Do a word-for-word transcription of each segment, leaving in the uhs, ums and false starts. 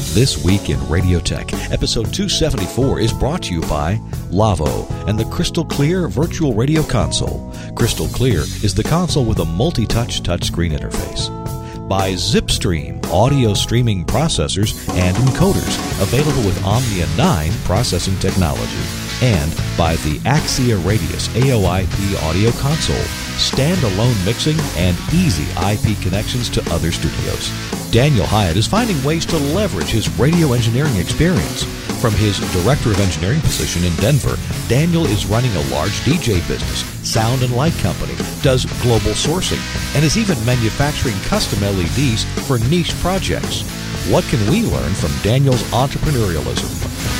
This Week in Radio Tech, episode two seventy-four, is brought to you by Lavo and the Crystal Clear Virtual Radio Console. Crystal Clear is the console with a multi-touch touchscreen interface. By Zipstream, audio streaming processors and encoders, available with Omnia nine processing technology. And by the Axia Radius A O I P audio console, standalone mixing and easy I P connections to other studios. Daniel Hyatt is finding ways to leverage his radio engineering experience. From his Director of Engineering position in Denver, Daniel is running a large D J business, sound and light company, does global sourcing, and is even manufacturing custom L E Ds for niche projects. What can we learn from Daniel's entrepreneurialism?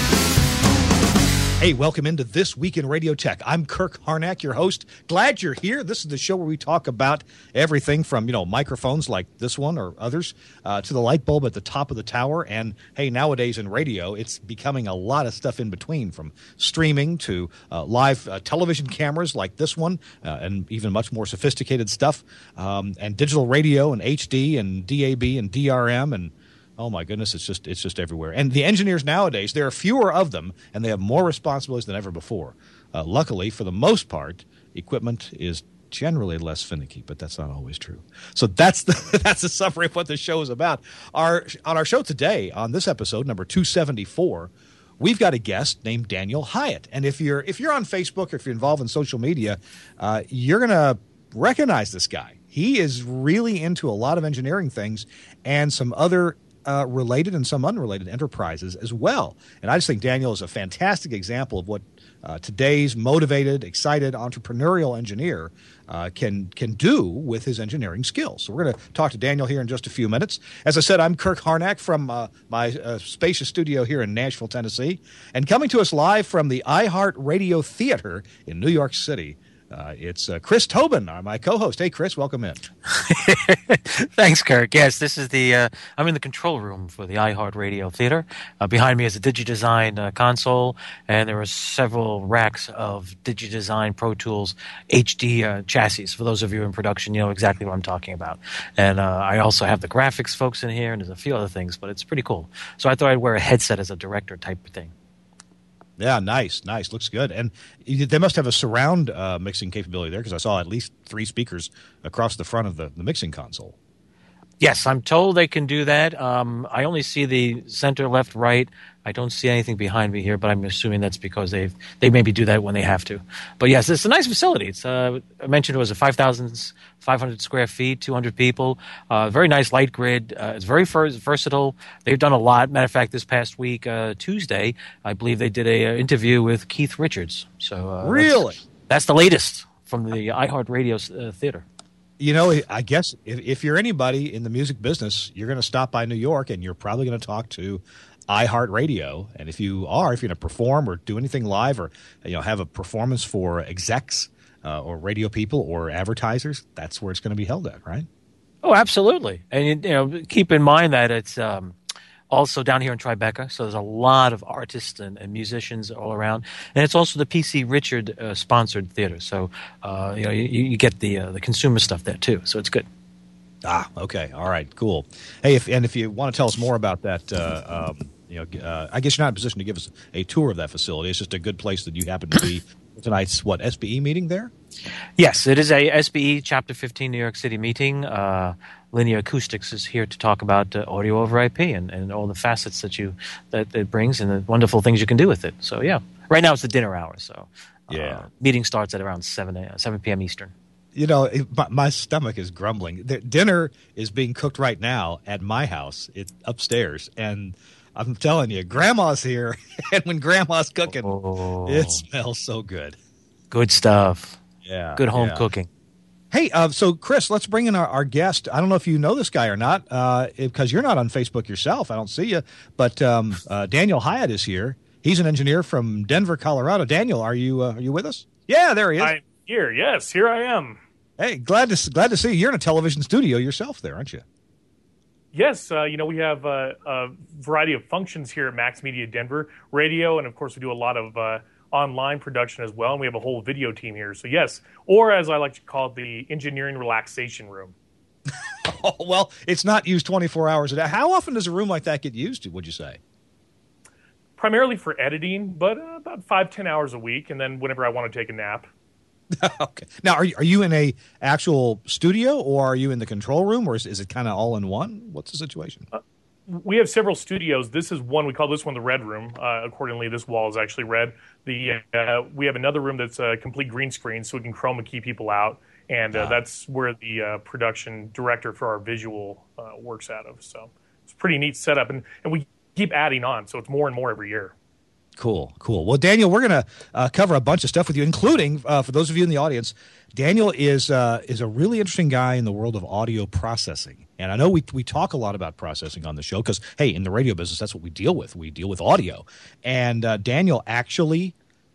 Hey, welcome into This Week in Radio Tech. I'm Kirk Harnack, your host. Glad you're here. This is the show where we talk about everything from, you know, microphones like this one or others uh, to the light bulb at the top of the tower. And, hey, nowadays in radio, it's becoming a lot of stuff in between, from streaming to uh, live uh, television cameras like this one uh, and even much more sophisticated stuff, um, and digital radio and H D and D A B and D R M and oh my goodness, it's just it's just everywhere. And the engineers nowadays, there are fewer of them, and they have more responsibilities than ever before. Uh, luckily, for the most part, equipment is generally less finicky, but that's not always true. So that's the that's the summary of what the show is about. Our on our show today, on this episode, number two seventy-four, we've got a guest named Daniel Hyatt. And if you're if you're on Facebook or if you're involved in social media, uh, you're gonna recognize this guy. He is really into a lot of engineering things and some other Uh, related and some unrelated enterprises as well. And I just think Daniel is a fantastic example of what uh, today's motivated, excited, entrepreneurial engineer uh, can can do with his engineering skills. So we're going to talk to Daniel here in just a few minutes. As I said, I'm Kirk Harnack from uh, my uh, spacious studio here in Nashville, Tennessee. And coming to us live from the iHeartRadio Theater in New York City, Uh, it's uh, Chris Tobin, uh, my co-host. Hey, Chris, welcome in. Thanks, Kirk. Yes, this is the uh, I'm in the control room for the iHeartRadio Theater. Uh, behind me is a DigiDesign uh, console, and there are several racks of DigiDesign Pro Tools H D uh, chassis. For those of you in production, you know exactly what I'm talking about. And uh, I also have the graphics folks in here, and there's a few other things, but it's pretty cool. So I thought I'd wear a headset as a director type of thing. Yeah, nice, nice. Looks good. And you, they must have a surround uh, mixing capability there, because I saw at least three speakers across the front of the, the mixing console. Yes, I'm told they can do that. Um, I only see the center, left, right. I don't see anything behind me here, but I'm assuming that's because they've they maybe do that when they have to. But yes, it's a nice facility. It's uh, I mentioned it was a five thousand five hundred square feet, two hundred people. Uh, very nice light grid. Uh, it's very versatile. They've done a lot. Matter of fact, this past week, uh, Tuesday, I believe they did a uh, interview with Keith Richards. So uh, really, that's, that's the latest from the iHeartRadio uh, Theater. You know, I guess if, if you're anybody in the music business, you're going to stop by New York, and you're probably going to talk to iHeartRadio. And if you are, if you're going to perform or do anything live, or you know have a performance for execs uh, or radio people or advertisers, that's where it's going to be held at, right? Oh, absolutely. And you know, keep in mind that it's um, also down here in Tribeca, so there's a lot of artists and, and musicians all around, and it's also the P C Richard uh, sponsored theater. So uh, you know, you, you get the uh, the consumer stuff there too. So it's good. Ah, okay, all right, cool. Hey, if, and if you want to tell us more about that, uh, um, you know, uh, I guess you're not in a position to give us a tour of that facility. It's just a good place that you happen to be. Tonight's what, S B E meeting there? Yes, it is a S B E Chapter fifteen New York City meeting. Uh, Linear Acoustics is here to talk about uh, audio over I P and, and all the facets that you that it brings and the wonderful things you can do with it. So yeah, right now it's the dinner hour. So uh, yeah, meeting starts at around seven seven p.m. Eastern. You know, my, my stomach is grumbling. The dinner is being cooked right now at my house. It's upstairs, and I'm telling you, Grandma's here, and when Grandma's cooking, oh. It smells so good. Good stuff. Yeah, good home yeah. cooking. Hey, uh, so Chris, let's bring in our, our guest. I don't know if you know this guy or not, uh, because you're not on Facebook yourself. I don't see you, but um, uh, Daniel Hyatt is here. He's an engineer from Denver, Colorado. Daniel, are you uh, are you with us? Yeah, there he is. I'm here. Yes, here I am. Hey, glad to glad to see you. You're in a television studio yourself, there, aren't you? Yes, uh, you know, we have uh, a variety of functions here at Max Media Denver, radio, and of course we do a lot of uh, online production as well, and we have a whole video team here. So yes, or as I like to call it, the engineering relaxation room. Oh, well, it's not used twenty-four hours a day. How often does a room like that get used, would you say? Primarily for editing, but uh, about five, ten hours a week, and then whenever I want to take a nap. Okay. Now, are you, are you in a actual studio, or are you in the control room, or is, is it kind of all in one? What's the situation? Uh, we have several studios. This is one, we call this one the red room. Uh, accordingly, this wall is actually red. The uh, we have another room that's a complete green screen, so we can chroma key people out, and uh, uh, that's where the uh, production director for our visual uh, works out of. So it's a pretty neat setup, and, and we keep adding on, so it's more and more every year. Cool, cool. Well, Daniel, we're going to uh, cover a bunch of stuff with you, including, uh, for those of you in the audience, Daniel is uh, is a really interesting guy in the world of audio processing. And I know we we talk a lot about processing on the show because, hey, in the radio business, that's what we deal with. We deal with audio. And uh, Daniel actually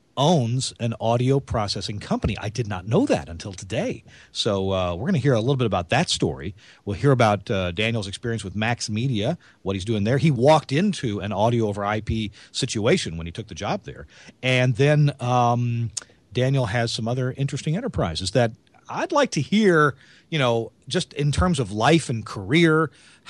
owns an audio processing company. I did not know that until today. So uh, we're going to hear a little bit about that story. We'll hear about uh, Daniel's experience with Max Media, what he's doing there. He walked into an audio over I P situation when he took the job there. And then um, Daniel has some other interesting enterprises that I'd like to hear, you know, just in terms of life and career,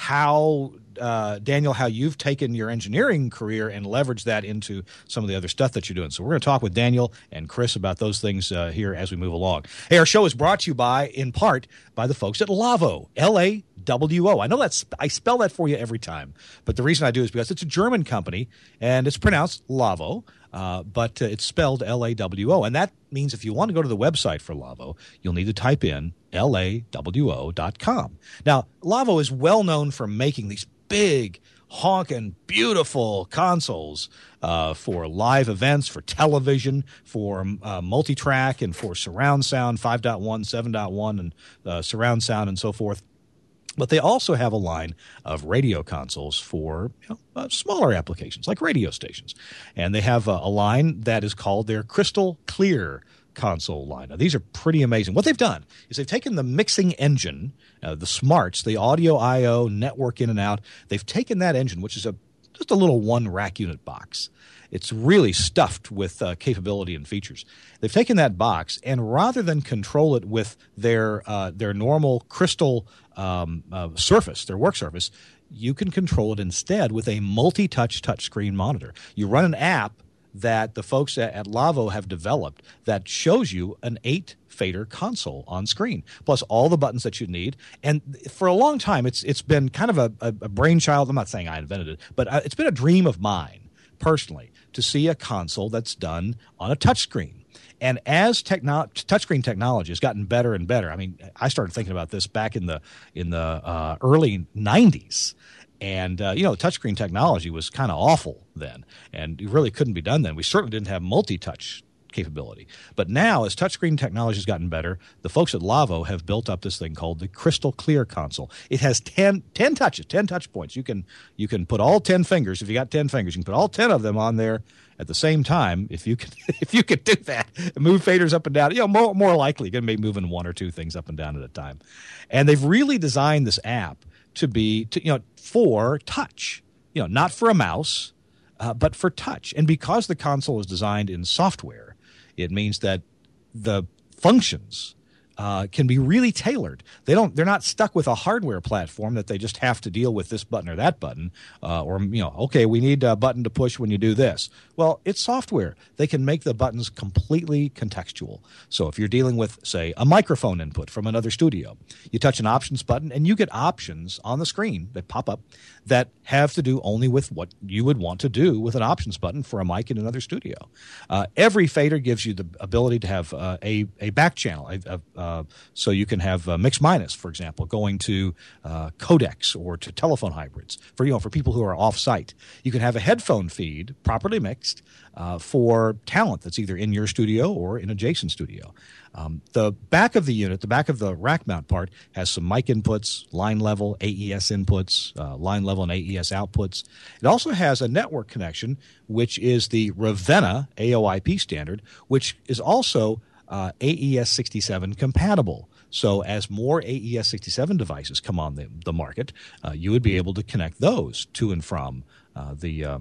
how Uh, Daniel, how you've taken your engineering career and leveraged that into some of the other stuff that you're doing. So we're going to talk with Daniel and Chris about those things uh, here as we move along. Hey, our show is brought to you by, in part, by the folks at Lavo, L A W O. I know that's I spell that for you every time, but the reason I do is because it's a German company and it's pronounced Lavo, uh, but uh, it's spelled L A W O, and that means if you want to go to the website for Lavo, you'll need to type in L A W O dot com. Now, Lavo is well known for making these big, honking, beautiful consoles uh, for live events, for television, for uh, multi-track, and for surround sound, five point one, seven point one, and uh, surround sound, and so forth. But they also have a line of radio consoles for you know, uh, smaller applications, like radio stations. And they have a, a line that is called their Crystal Clear console line. Now, these are pretty amazing. What they've done is they've taken the mixing engine, uh, the smarts, the audio I O, network in and out. They've taken that engine, which is a just a little one rack unit box. It's really stuffed with uh, capability and features. They've taken that box, and rather than control it with their uh, their normal crystal um, uh, surface, their work surface, you can control it instead with a multi-touch touchscreen monitor. You run an app that the folks at, at Lavo have developed that shows you an eight fader console on screen, plus all the buttons that you need. And for a long time, it's it's been kind of a, a, a brainchild. I'm not saying I invented it, but uh, it's been a dream of mine, personally, to see a console that's done on a touchscreen. And as techno- touchscreen technology has gotten better and better, I mean, I started thinking about this back in the in the uh, early nineties. And, uh, you know, touchscreen technology was kind of awful then, and it really couldn't be done then. We certainly didn't have multi-touch capability. But now, as touchscreen technology has gotten better, the folks at Lavo have built up this thing called the Crystal Clear console. It has ten, ten touches, ten touch points. You can you can put all ten fingers. If you got ten fingers, you can put all ten of them on there at the same time. If you can, if you could do that, move faders up and down, you know, more more likely you're going to be moving one or two things up and down at a time. And they've really designed this app to be, to, you know, for touch, you know, not for a mouse, uh, but for touch. And because the console is designed in software, it means that the functions uh, can be really tailored. They don't, they're not stuck with a hardware platform that they just have to deal with this button or that button, uh, or, you know, okay, we need a button to push when you do this. Well, it's software. They can make the buttons completely contextual. So if you're dealing with, say, a microphone input from another studio, you touch an options button and you get options on the screen that pop up that have to do only with what you would want to do with an options button for a mic in another studio. Uh, every fader gives you the ability to have uh, a, a back channel. A, a, uh, so you can have uh, mix minus, for example, going to uh, codecs or to telephone hybrids for, you know, for people who are off-site. You can have a headphone feed properly mixed uh, for talent that's either in your studio or in adjacent studio. Um, the back of the unit, the back of the rack mount part, has some mic inputs, line level, A E S inputs, uh, line level and A E S outputs. It also has a network connection, which is the Ravenna A O I P standard, which is also uh, A E S sixty-seven compatible. So as more A E S sixty-seven devices come on the, the market, uh, you would be able to connect those to and from uh, the um,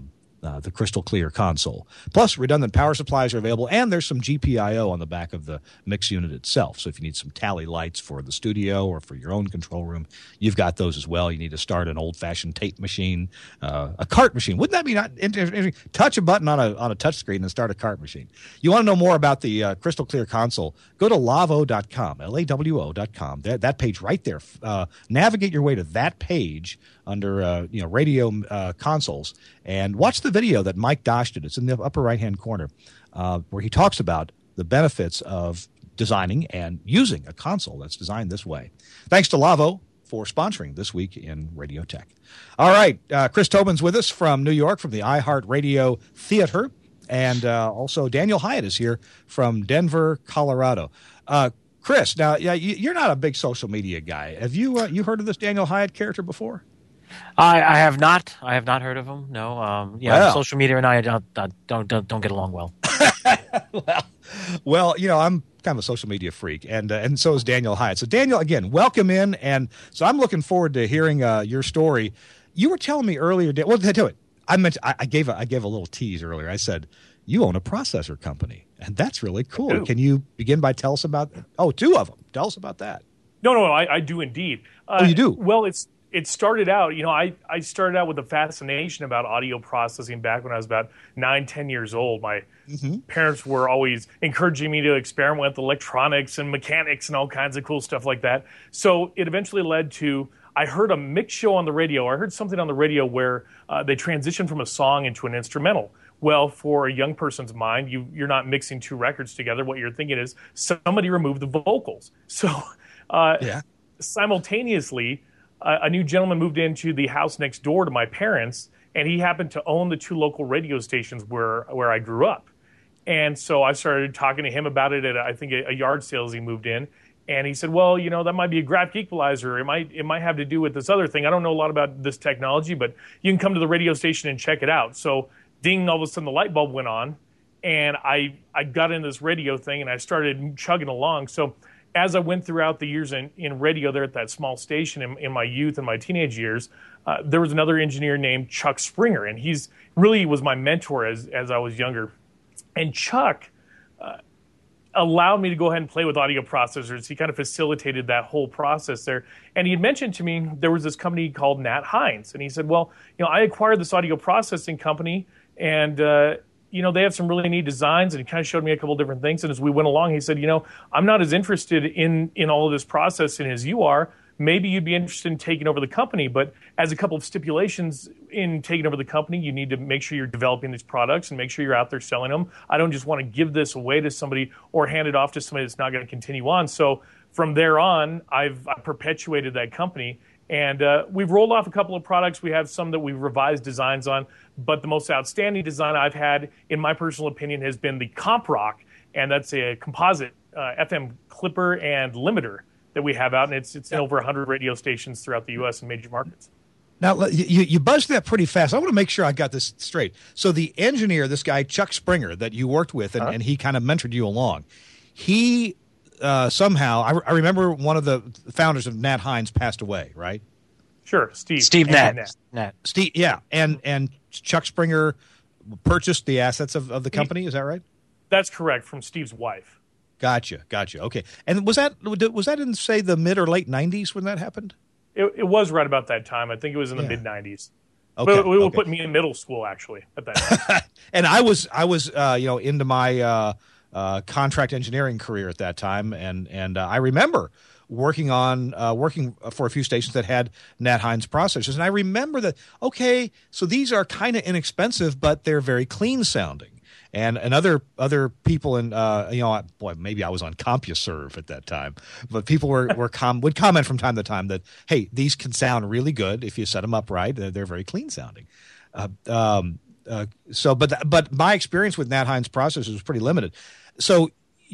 Uh, the crystal clear console. Plus, redundant power supplies are available, and there's some G P I O on the back of the mix unit itself. So if you need some tally lights for the studio or for your own control room, you've got those as well. You need to start an old-fashioned tape machine, uh, a cart machine. Wouldn't that be not interesting? Touch a button on a on a touch screen and start a cart machine. You want to know more about the uh, crystal clear console? Go to lavo dot com, L A W O dot com. That, that page right there. Uh, navigate your way to that page under uh, you know radio uh, consoles and watch the video that Mike Dosh did. It's in the upper right-hand corner uh, where he talks about the benefits of designing and using a console that's designed this way. Thanks to Lavo for sponsoring This Week in Radio Tech. All right, uh, Chris Tobin's with us from New York, from the iHeartRadio Theater, and uh, also Daniel Hyatt is here from Denver, Colorado. Uh, Chris, now yeah, you're not a big social media guy. Have you uh, you heard of this Daniel Hyatt character before? I, I have not. I have not heard of him. No. Um, yeah, Well. social media and I don't don't don't, don't get along well. well, well, you know, I'm kind of a social media freak, and uh, and so is Daniel Hyatt. So, Daniel, again, welcome in, and so I'm looking forward to hearing uh, your story. You were telling me earlier. Well, to it, I meant I, I gave a, I gave a little tease earlier. I said you own a processor company, and that's really cool. do. Can you begin by tell us about? Oh, two of them. Tell us about that. No, no, I, I do indeed. Uh, Oh, you do? Well, it's it started out, you know, I, I started out with a fascination about audio processing back when I was about nine, ten years old. My Mm-hmm. parents were always encouraging me to experiment with electronics and mechanics and all kinds of cool stuff like that. So it eventually led to, I heard a mix show on the radio. I heard something on the radio where uh, they transitioned from a song into an instrumental. Well, for a young person's mind, you, you're not mixing two records together. What you're thinking is somebody removed the vocals. So uh, Yeah. simultaneously, uh, a new gentleman moved into the house next door to my parents, and he happened to own the two local radio stations where, where I grew up. And so I started talking to him about it at, I think, a, a yard sale as he moved in. And he said, well, you know, that might be a graphic equalizer. It might it might have to do with this other thing. I don't know a lot about this technology, but you can come to the radio station and check it out. So ding, all of a sudden the light bulb went on, and I, I got into this radio thing, and I started chugging along. So as I went throughout the years in, in radio there at that small station in, in my youth and my teenage years, uh, there was another engineer named Chuck Springer, and he's really was my mentor as, as I was younger. And Chuck uh, allowed me to go ahead and play with audio processors. He kind of facilitated that whole process there. And he had mentioned to me there was this company called Nat Hines. And he said, well, you know, I acquired this audio processing company, and, uh, you know, they have some really neat designs. And he kind of showed me a couple different things. And as we went along, he said, you know, I'm not as interested in, in all of this processing as you are. Maybe you'd be interested in taking over the company, but as a couple of stipulations in taking over the company, you need to make sure you're developing these products and make sure you're out there selling them. I don't just want to give this away to somebody or hand it off to somebody that's not going to continue on. So from there on, I've I perpetuated that company, and uh, we've rolled off a couple of products. We have some that we've revised designs on, but the most outstanding design I've had, in my personal opinion, has been the CompRock, and that's a composite uh, F M clipper and limiter that we have out, and it's it's in over one hundred radio stations throughout the U S and major markets. Now, you, you buzzed that pretty fast. I want to make sure I got this straight. So the engineer, this guy, Chuck Springer, that you worked with, and, Uh-huh. and he kind of mentored you along, he uh, somehow, I, I remember one of the founders of Nat Hines passed away, right? Sure, Steve. Steve And Nat. Nat. Steve, yeah, and and Chuck Springer purchased the assets of, of the company, is that right? That's correct, from Steve's wife. Gotcha, gotcha. Okay, and was that was that in, say, the mid or late nineties when that happened? It, it was right about that time. I think it was in the Yeah. mid nineties. Okay, But it will okay. put me in middle school, actually, at that time. And I was I was uh, you know into my uh, uh, contract engineering career at that time, and and uh, I remember working on uh, working for a few stations that had Nat Hines processors, and I remember that okay, so these are kind of inexpensive, but they're very clean sounding. And and other other people in uh, you know boy maybe I was on CompuServe at that time, but people were were com- would comment from time to time that hey, these can sound really good if you set them up right. They're, they're very clean sounding. Uh, um, uh, so but th- but my experience with Nat Hines processors was pretty limited. So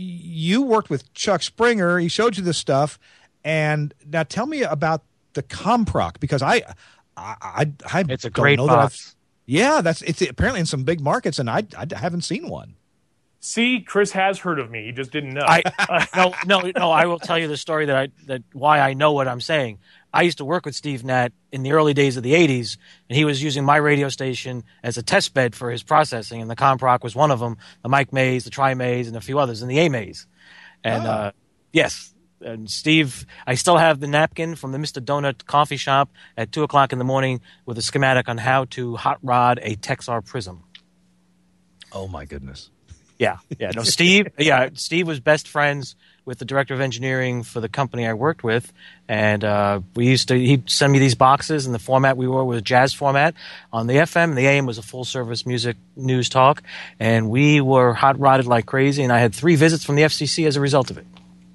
you worked with Chuck Springer. He showed you this stuff, and now tell me about the CompRock, because I I I, I It's a don't great know that I've- box. Yeah, that's it's apparently in some big markets, and I, I haven't seen one. See, Chris has heard of me. He just didn't know. I no no no. I will tell you the story that I that why I know what I'm saying. I used to work with Steve Natt in the early days of the eighties, and he was using my radio station as a test bed for his processing, and the Comproc was one of them, the Mike Mays, the Tri Mays, and a few others, and the A Mays. And oh. uh, yes, and Steve, I still have the napkin from the Mister Donut coffee shop at two o'clock in the morning with a schematic on how to hot rod a Texar Prism. Oh, my goodness. Yeah, yeah. No, Steve. Yeah, Steve was best friends with the director of engineering for the company I worked with, and uh, we used to. He'd send me these boxes, and the format we were was jazz format. On the F M, the A M was a full service music news talk, and we were hot rodded like crazy. And I had three visits from the F C C as a result of it.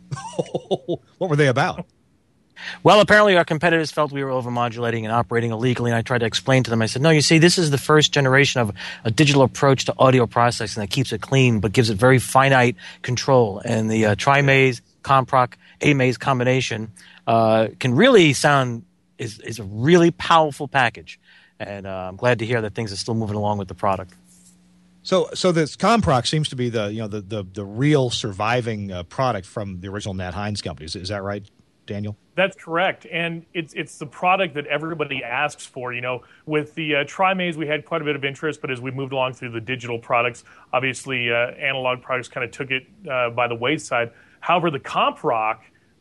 What were they about? Well, apparently our competitors felt we were overmodulating and operating illegally, and I tried to explain to them. I said, no, you see, this is the first generation of a digital approach to audio processing that keeps it clean but gives it very finite control. And the uh, Tri-Mays, Comproc, A-Mays combination uh, can really sound is, is a really powerful package. And uh, I'm glad to hear that things are still moving along with the product. So, so this Comproc seems to be the you know the the, the real surviving uh, product from the original Nat Hines company. Is, is that right, Daniel? That's correct, and it's it's the product that everybody asks for. You know, with the uh, Tri-Mays, we had quite a bit of interest, but as we moved along through the digital products, obviously uh, analog products kind of took it uh, by the wayside. However, the Comproc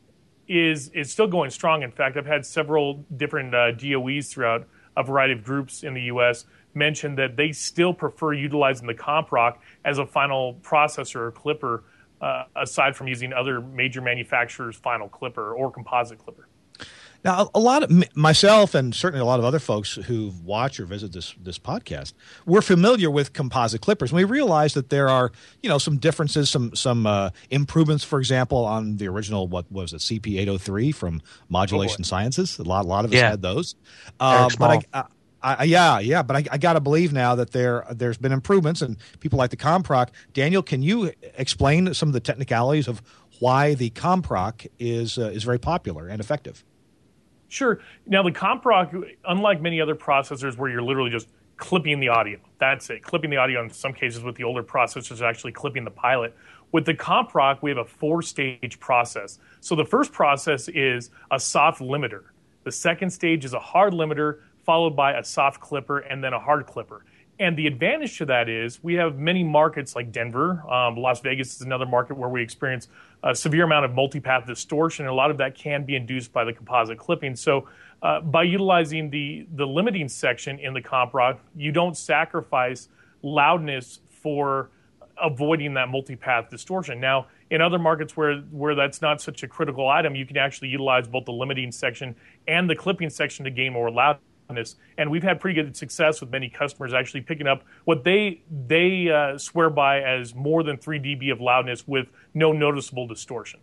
is is still going strong. In fact, I've had several different uh, D O Es throughout a variety of groups in the U S mention that they still prefer utilizing the Comproc as a final processor or clipper, uh, aside from using other major manufacturers' final clipper or composite clipper. Now, a lot of myself and certainly a lot of other folks who watch or visit this this podcast, we're familiar with composite clippers. And we realize that there are, you know, some differences, some some uh, improvements, for example, on the original, what was it, C P eight oh three from Modulation oh, Sciences. A lot, a lot of us yeah. had those. Uh, but I, I, I, yeah, yeah, but I, I got to believe now that there there's been improvements, and people like the Comproc. Daniel, can you explain some of the technicalities of why the Comproc is uh, is very popular and effective? Sure. Now, the Comproc, unlike many other processors where you're literally just clipping the audio, that's it, clipping the audio in some cases with the older processors, actually clipping the pilot. With the Comproc, we have a four-stage process. So the first process is a soft limiter. The second stage is a hard limiter, followed by a soft clipper, and then a hard clipper. And the advantage to that is we have many markets like Denver. Um, Las Vegas is another market where we experience a severe amount of multipath distortion, and a lot of that can be induced by the composite clipping. So uh, by utilizing the, the limiting section in the Comproc, you don't sacrifice loudness for avoiding that multipath distortion. Now, in other markets where, where that's not such a critical item, you can actually utilize both the limiting section and the clipping section to gain more loudness. And we've had pretty good success with many customers actually picking up what they they uh, swear by as more than three decibels of loudness with no noticeable distortion.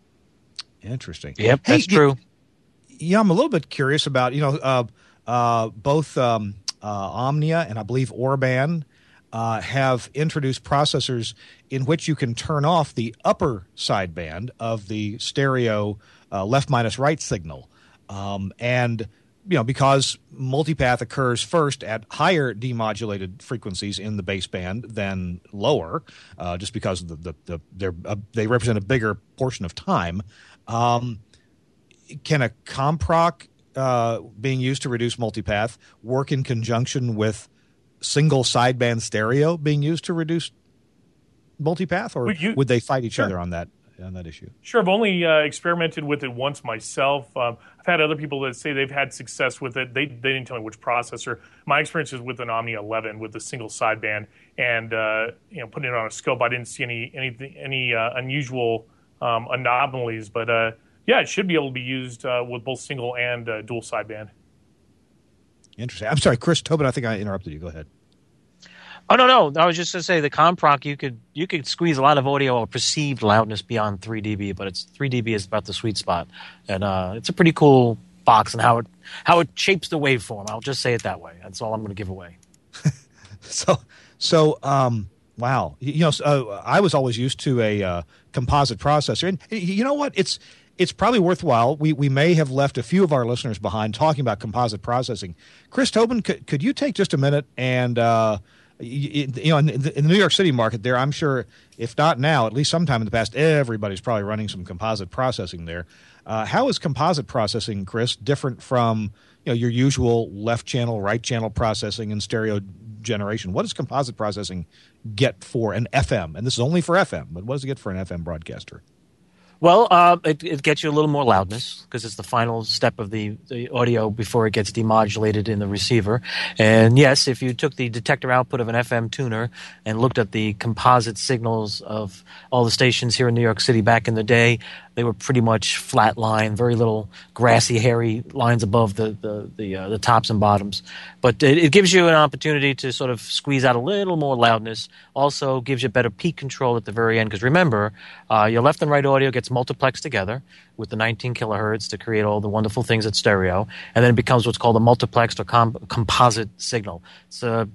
Interesting. Yep, hey, that's true. Yeah, I'm a little bit curious about, you know, uh, uh, both um, uh, Omnia and I believe Orban uh, have introduced processors in which you can turn off the upper sideband of the stereo uh, left minus right signal. Um, and you know, because multipath occurs first at higher demodulated frequencies in the baseband than lower, uh, just because of the, the, the they're, uh, they represent a bigger portion of time. Um, can a Comproc uh, being used to reduce multipath work in conjunction with single sideband stereo being used to reduce multipath, or you, would they fight each sure. other on that? on that issue? Sure. I've only uh, experimented with it once myself. Um, I've had other people that say they've had success with it. They they didn't tell me which processor. My experience is with an Omnia eleven with the single sideband, and uh, you know, putting it on a scope, I didn't see any any any uh, unusual um, anomalies. But uh, yeah, it should be able to be used uh, with both single and uh, dual sideband. Interesting. I'm sorry, Chris Tobin, I think I interrupted you. Go ahead. Oh no, no! I was just going to say the Comproc, you could you could squeeze a lot of audio or perceived loudness beyond three decibels, but it's three decibels is about the sweet spot, and uh, it's a pretty cool box and how it how it shapes the waveform. I'll just say it that way. That's all I'm going to give away. so, so um, wow, you know, uh, I was always used to a uh, composite processor, and you know what? It's it's probably worthwhile. We we may have left a few of our listeners behind talking about composite processing. Chris Tobin, could could you take just a minute and uh, You, you know, in the, in the New York City market there, I'm sure, if not now, at least sometime in the past, everybody's probably running some composite processing there. Uh, how is composite processing, Chris, different from you know your usual left channel, right channel processing and stereo generation? What does composite processing get for an F M? And this is only for F M, but what does it get for an F M broadcaster? Well, uh, it, it gets you a little more loudness because it's the final step of the, the audio before it gets demodulated in the receiver. And yes, if you took the detector output of an F M tuner and looked at the composite signals of all the stations here in New York City back in the day, they were pretty much flat line, very little grassy, hairy lines above the the the, uh, the tops and bottoms. But it, it gives you an opportunity to sort of squeeze out a little more loudness. Also gives you better peak control at the very end because remember, uh, your left and right audio gets multiplexed together with the nineteen kilohertz to create all the wonderful things at stereo, and then it becomes what's called a multiplexed or com- composite signal. It's uh,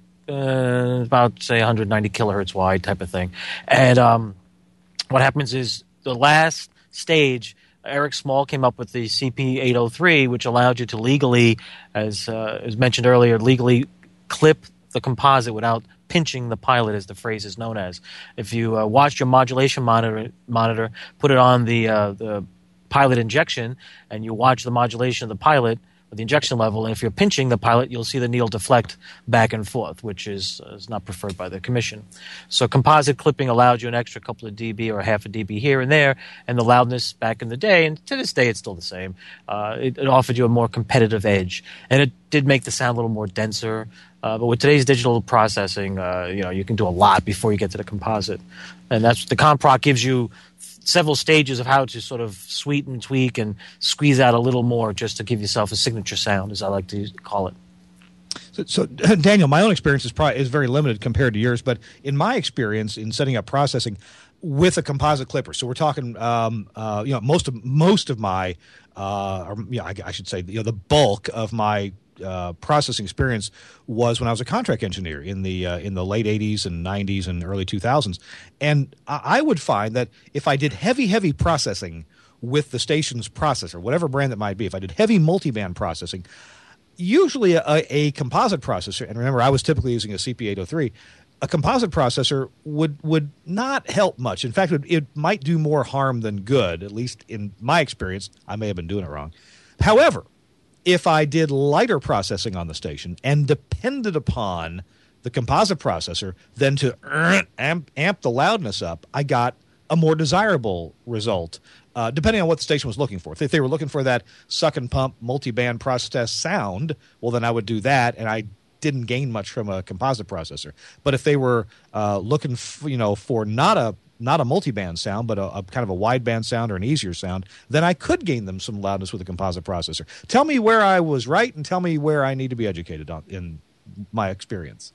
uh, about say one hundred ninety kilohertz wide type of thing, and um, what happens is the last stage, Eric Small came up with the C P eight oh three, which allowed you to legally, as uh, as mentioned earlier, legally clip the composite without pinching the pilot, as the phrase is known as. If you uh, watched your modulation monitor, monitor, put it on the uh, the pilot injection, and you watch the modulation of the pilot, the injection level, and if you're pinching the pilot, you'll see the needle deflect back and forth, which is, uh, is not preferred by the commission. So composite clipping allowed you an extra couple of dB or half a dB here and there, and the loudness back in the day, and to this day it's still the same, uh, it, it offered you a more competitive edge. And it did make the sound a little more denser, uh, but with today's digital processing, uh, you know, you can do a lot before you get to the composite. And that's the Comproc gives you several stages of how to sort of sweeten, tweak, and squeeze out a little more just to give yourself a signature sound, as I like to call it. So, so Daniel, my own experience is probably is very limited compared to yours, but in my experience in setting up processing with a composite clipper, so we're talking, um, uh, you know, most of most of my, uh, or, you know, I, I should say, you know, the bulk of my Uh, processing experience was when I was a contract engineer in the uh, in the late eighties and nineties and early two thousands, and I, I would find that if I did heavy heavy processing with the station's processor, whatever brand that might be, if I did heavy multiband processing, usually a, a composite processor, and remember I was typically using a C P eight oh three, a composite processor would would not help much. In fact, it, it might do more harm than good, at least in my experience. I may have been doing it wrong. However, if I did lighter processing on the station and depended upon the composite processor then to amp, amp the loudness up, I got a more desirable result, uh, depending on what the station was looking for. If they were looking for that suck and pump multi-band process sound, well, then I would do that, and I didn't gain much from a composite processor. But if they were uh, looking, f- you know, for not a not a multi-band sound, but a, a kind of a wideband sound or an easier sound, then I could gain them some loudness with a composite processor. Tell me where I was right, and tell me where I need to be educated on in my experience.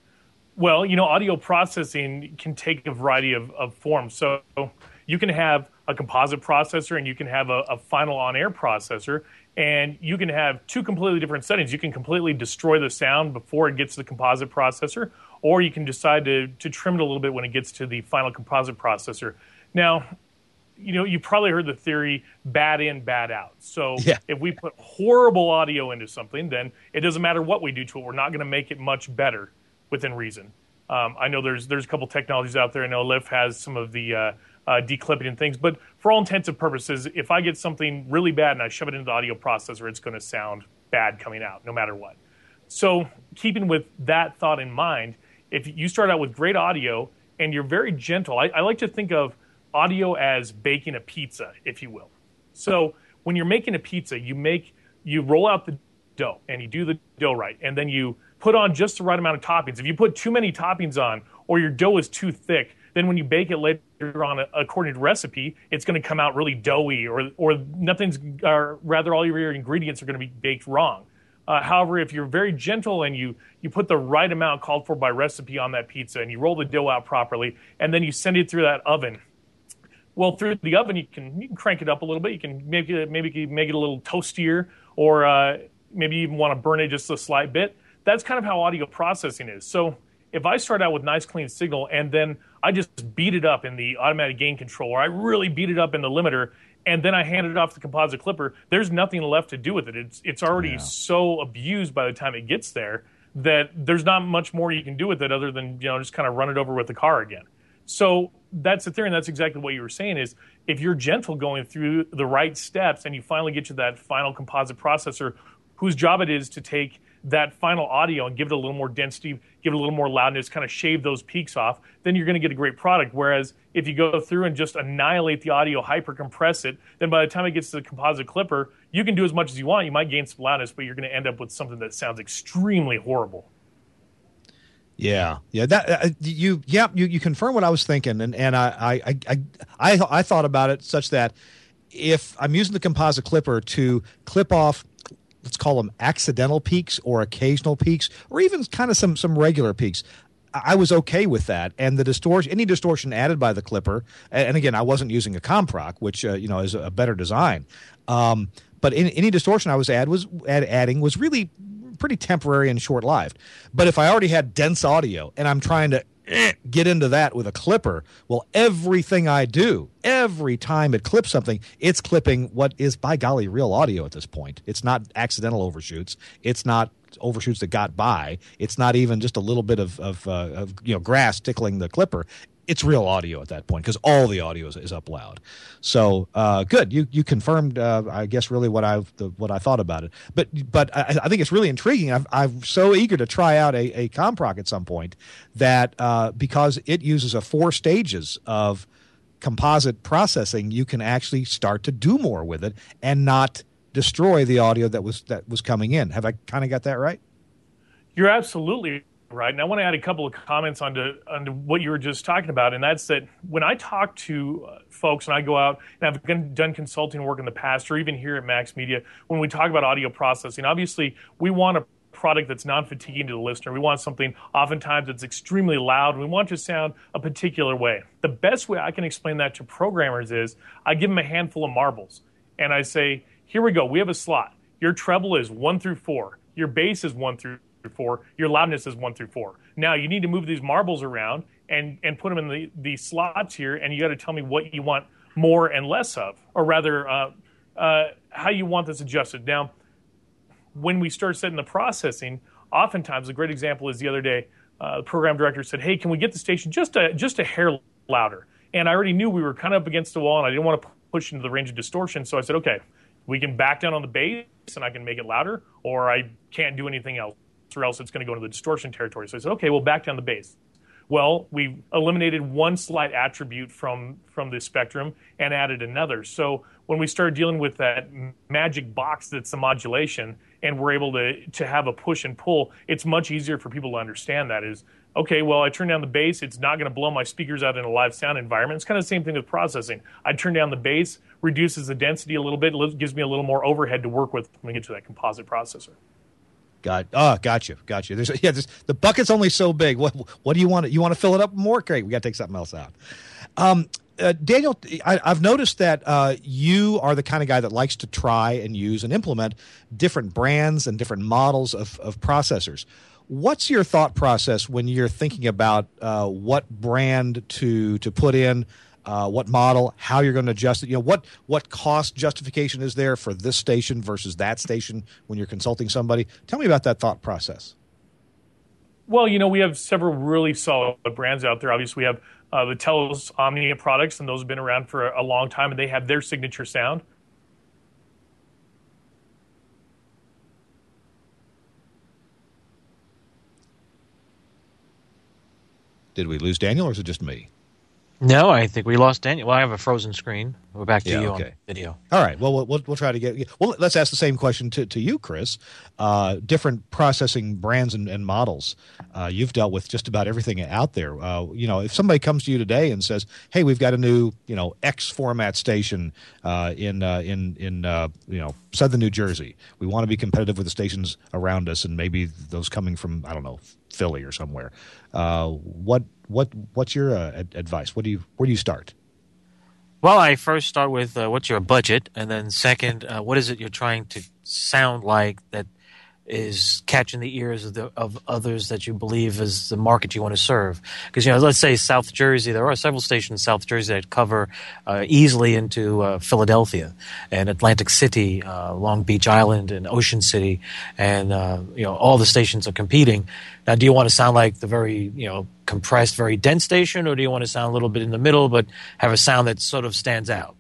Well, you know, audio processing can take a variety of, of forms. So you can have a composite processor and you can have a, a final on-air processor, and you can have two completely different settings. You can completely destroy the sound before it gets to the composite processor, or you can decide to, to trim it a little bit when it gets to the final composite processor. Now, you know, you probably heard the theory, bad in, bad out. So yeah. If we put horrible audio into something, then it doesn't matter what we do to it. We're not going to make it much better within reason. Um, I know there's there's a couple technologies out there. I know L I F has some of the uh, uh, declipping and things. But for all intents and purposes, if I get something really bad and I shove it into the audio processor, it's going to sound bad coming out no matter what. So keeping with that thought in mind, if you start out with great audio and you're very gentle, I, I like to think of audio as baking a pizza, if you will. So when you're making a pizza, you make you roll out the dough and you do the dough right, and then you put on just the right amount of toppings. If you put too many toppings on or your dough is too thick, then when you bake it later on, according to recipe, it's going to come out really doughy, or or nothing's, or rather all your ingredients are going to be baked wrong. Uh, however, if you're very gentle and you, you put the right amount called for by recipe on that pizza and you roll the dough out properly and then you send it through that oven, well, through the oven you can you can crank it up a little bit. You can make it, maybe make it a little toastier, or uh, maybe you even want to burn it just a slight bit. That's kind of how audio processing is. So if I start out with nice clean signal and then I just beat it up in the automatic gain control, or I really beat it up in the limiter, and then I hand it off the composite clipper, there's nothing left to do with it. It's it's already yeah. so abused by the time it gets there that there's not much more you can do with it other than, you know, just kind of run it over with the car again. So that's the theory, and that's exactly what you were saying is if you're gentle going through the right steps and you finally get to that final composite processor whose job it is to take that final audio and give it a little more density, give it a little more loudness, kind of shave those peaks off, then you're going to get a great product. Whereas if you go through and just annihilate the audio, hyper compress it, then by the time it gets to the composite clipper, you can do as much as you want. You might gain some loudness, but you're going to end up with something that sounds extremely horrible. Yeah, yeah, that uh, you, yeah, you, you confirm what I was thinking, and and I, I, I, I, I thought about it such that if I'm using the composite clipper to clip off, let's call them accidental peaks or occasional peaks, or even kind of some some regular peaks, I was okay with that. And the distortion, any distortion added by the clipper, and again, I wasn't using a Comproc, which uh, you know is a better design, um, but in, any distortion I was add was add, adding was really pretty temporary and short-lived. But if I already had dense audio and I'm trying to eh, get into that with a clipper, well, everything I do, every time it clips something, it's clipping what is, by golly, real audio at this point. It's not accidental overshoots. It's not overshoots that got by. It's not even just a little bit of, of, uh, of you know grass tickling the clipper. It's real audio at that point because all the audio is, is up loud. So uh, good, you you confirmed, uh, I guess, really what I what I thought about it. But but I, I think it's really intriguing. I've, I'm so eager to try out a, a Comproc at some point that uh, because it uses a four stages of composite processing, you can actually start to do more with it and not destroy the audio that was that was coming in. Have I kind of got that right? You're absolutely right. And I want to add a couple of comments onto, onto what you were just talking about, and that's that when I talk to uh, folks and I go out and I've done consulting work in the past or even here at Max Media, when we talk about audio processing, obviously we want a product that's non-fatiguing to the listener. We want something oftentimes that's extremely loud. And we want it to sound a particular way. The best way I can explain that to programmers is I give them a handful of marbles and I say, here we go. We have a slot. Your treble is one through four. Your bass is one through four. Your loudness is one through four. Now you need to move these marbles around and, and put them in the, the slots here, and you got to tell me what you want more and less of, or rather uh, uh, how you want this adjusted. Now, when we start setting the processing, oftentimes a great example is the other day, uh, the program director said, hey, can we get the station just a, just a hair louder? And I already knew we were kind of up against the wall, and I didn't want to push into the range of distortion, so I said, okay, we can back down on the bass, and I can make it louder, or I can't do anything else, or else it's going to go into the distortion territory. So I said, okay, we'll back down the bass. Well, we eliminated one slight attribute from, from the spectrum and added another. So when we started dealing with that magic box that's the modulation, and we're able to, to have a push and pull, it's much easier for people to understand that is, okay, well, I turn down the bass, it's not going to blow my speakers out in a live sound environment. It's kind of the same thing with processing. I turn down the bass, reduces the density a little bit, gives me a little more overhead to work with when we get to that composite processor. Got oh, got you, got you. There's yeah, there's, the bucket's only so big. What what do you want? You want to fill it up more? Great, we got to take something else out. Um, uh, Daniel, I, I've noticed that uh, you are the kind of guy that likes to try and use and implement different brands and different models of, of processors. What's your thought process when you're thinking about uh, what brand to to put in? Uh, what model, how you're going to adjust it, you know, what what cost justification is there for this station versus that station when you're consulting somebody? Tell me about that thought process. Well, you know, we have several really solid brands out there. Obviously, we have uh, the Telos Omnia products, and those have been around for a long time, and they have their signature sound. Did we lose Daniel, or is it just me? No, I think we lost Daniel. Well, I have a frozen screen. We're back to yeah, you okay. on video. All right. Well, we'll we'll try to get. Well, let's ask the same question to, to you, Chris. Uh, different processing brands and, and models. Uh, you've dealt with just about everything out there. Uh, you know, if somebody comes to you today and says, "Hey, we've got a new you know X format station uh, in uh, in in uh, you know Southern New Jersey. We want to be competitive with the stations around us, and maybe those coming from I don't know Philly or somewhere." Uh, what what what's your uh, ad- advice? What do you where do you start? Well, I first start with uh, what's your budget, and then second, uh, what is it you're trying to sound like that is catching the ears of the of others that you believe is the market you want to serve. Because, you know, let's say South Jersey, there are several stations in South Jersey that cover uh, easily into uh, Philadelphia and Atlantic City, uh, Long Beach Island, and Ocean City, and uh, you know, all the stations are competing. Now, do you want to sound like the very, you know, compressed, very dense station, or do you want to sound a little bit in the middle but have a sound that sort of stands out?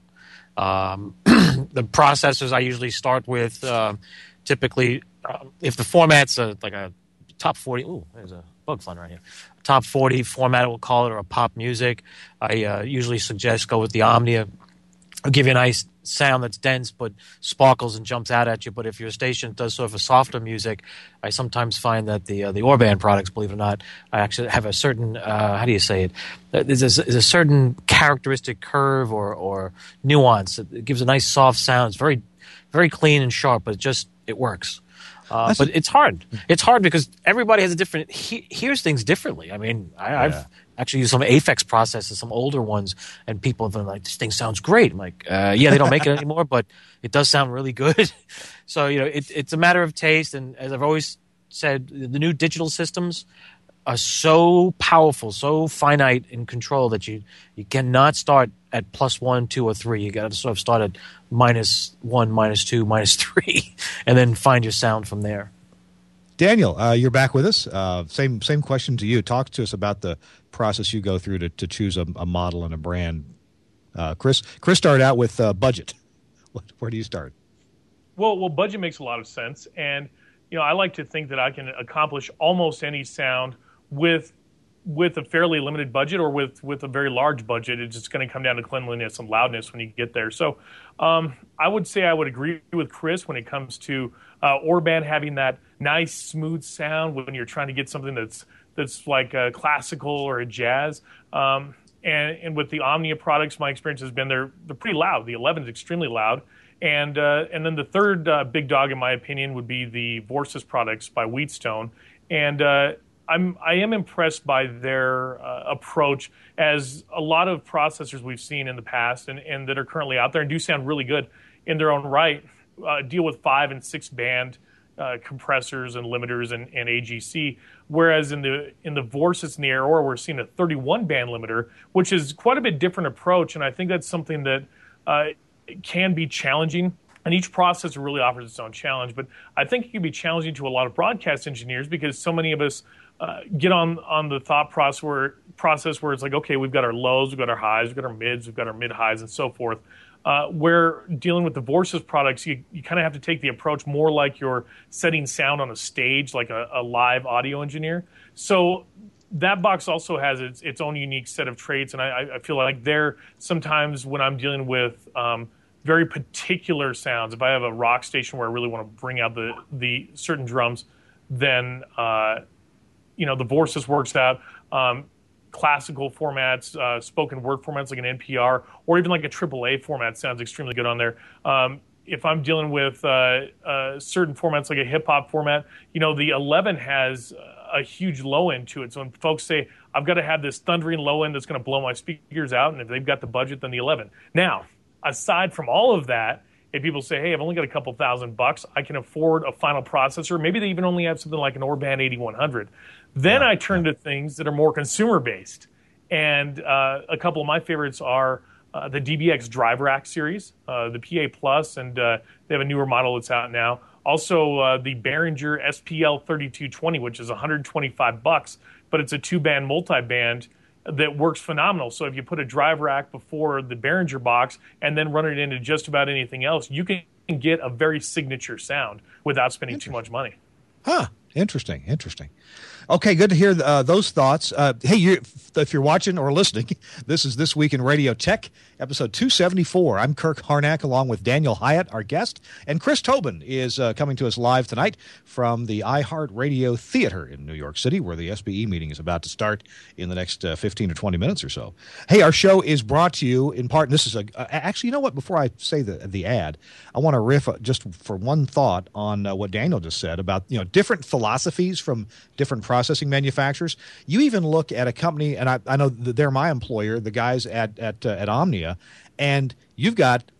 Um, the processors I usually start with, uh, typically, uh, if the format's a, like a top forty, ooh, there's a bug flying right here. Top forty format, we'll call it, or a pop music, I uh, usually suggest go with the Omnia. It'll give you a nice sound that's dense but sparkles and jumps out at you. But if your station does sort of a softer music, I sometimes find that the uh, the Orban products, believe it or not, I actually have a certain uh, how do you say it? There's a, there's a certain characteristic curve or or nuance. It gives a nice soft sound. It's very very clean and sharp, but it just it works. Uh, but it's hard. It's hard because everybody has a different he, hears things differently. I mean, I, yeah. I've actually used some Aphex processors, some older ones, and people have been like, "This thing sounds great." I'm like, uh, "Yeah, they don't make it anymore, but it does sound really good." So, you know, it, it's a matter of taste. And as I've always said, the new digital systems are so powerful, so finite in control that you you cannot start at plus one, two, or three. You got to sort of start at minus one, minus two, minus three, and then find your sound from there. Daniel, uh, you're back with us. Uh, same same question to you. Talk to us about the process you go through to, to choose a, a model and a brand. Uh, Chris, Chris started out with uh, budget. Where do you start? Well, well, budget makes a lot of sense, and you know, I like to think that I can accomplish almost any sound with with a fairly limited budget or with, with a very large budget. It's just going to come down to cleanliness and loudness when you get there. So um, I would say I would agree with Chris when it comes to uh, Orban having that nice, smooth sound when you're trying to get something that's that's like a classical or a jazz. Um, and, and with the Omnia products, my experience has been they're, they're pretty loud. The eleven is extremely loud. And uh, and then the third uh, big dog, in my opinion, would be the Vorsys products by Wheatstone. And uh, I'm I am impressed by their uh, approach, as a lot of processors we've seen in the past and, and that are currently out there and do sound really good in their own right, uh, deal with five and six band uh, compressors and limiters and, and A G C. Whereas in the in the Vorsys and the Aurora, we're seeing a thirty-one band limiter, which is quite a bit different approach. And I think that's something that uh, can be challenging. And each processor really offers its own challenge. But I think it can be challenging to a lot of broadcast engineers because so many of us Uh, get on, on the thought process where, process where it's like, okay, we've got our lows, we've got our highs, we've got our mids, we've got our mid-highs, and so forth. Uh, where dealing with the Vorsys products, you, you kind of have to take the approach more like you're setting sound on a stage, like a, a live audio engineer. So that box also has its, its own unique set of traits, and I, I feel like there sometimes when I'm dealing with um, very particular sounds, if I have a rock station where I really want to bring out the, the certain drums, then uh, you know, the Vorsys works out. Um, classical formats, uh, spoken word formats like an N P R, or even like a triple A format sounds extremely good on there. Um, if I'm dealing with uh, uh, certain formats like a hip-hop format, you know, the eleven has a huge low end to it. So when folks say, I've got to have this thundering low end that's going to blow my speakers out, and if they've got the budget, then the eleven. Now, aside from all of that, if people say, hey, I've only got a couple thousand bucks, I can afford a final processor. Maybe they even only have something like an Orban eighty-one hundred. Then yeah, I turn yeah. to things that are more consumer-based. And uh, a couple of my favorites are uh, the D B X Drive Rack series, uh, the P A Plus, and uh, they have a newer model that's out now. Also, uh, the Behringer S P L thirty-two twenty, which is one hundred twenty-five bucks, but it's a two-band multi-band that works phenomenal. So if you put a drive rack before the Behringer box and then run it into just about anything else, you can get a very signature sound without spending too much money. Huh. Interesting. Interesting. Okay, good to hear uh, those thoughts. Uh, hey, you're, if you're watching or listening, this is This Week in Radio Tech, episode two seventy-four. I'm Kirk Harnack, along with Daniel Hyatt, our guest, and Chris Tobin is uh, coming to us live tonight from the iHeartRadio Theater in New York City, where the S B E meeting is about to start in the next uh, fifteen to twenty minutes or so. Hey, our show is brought to you in part, and this is a uh, actually, you know what? Before I say the the ad, I want to riff just for one thought on uh, what Daniel just said about you know different philosophies from different processing manufacturers. You even look at a company, and I, I know that they're my employer, the guys at at uh, at Omnia, and you've got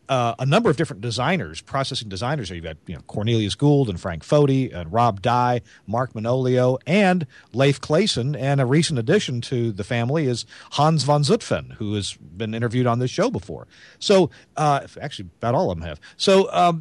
uh, a number of different designers, processing designers. You've got you know Cornelius Gould and Frank Foti and Rob Dye, Mark Manolio, and Leif Clayson. And a recent addition to the family is Hans von Zutphen, who has been interviewed on this show before. So uh, actually, about all of them have. So um,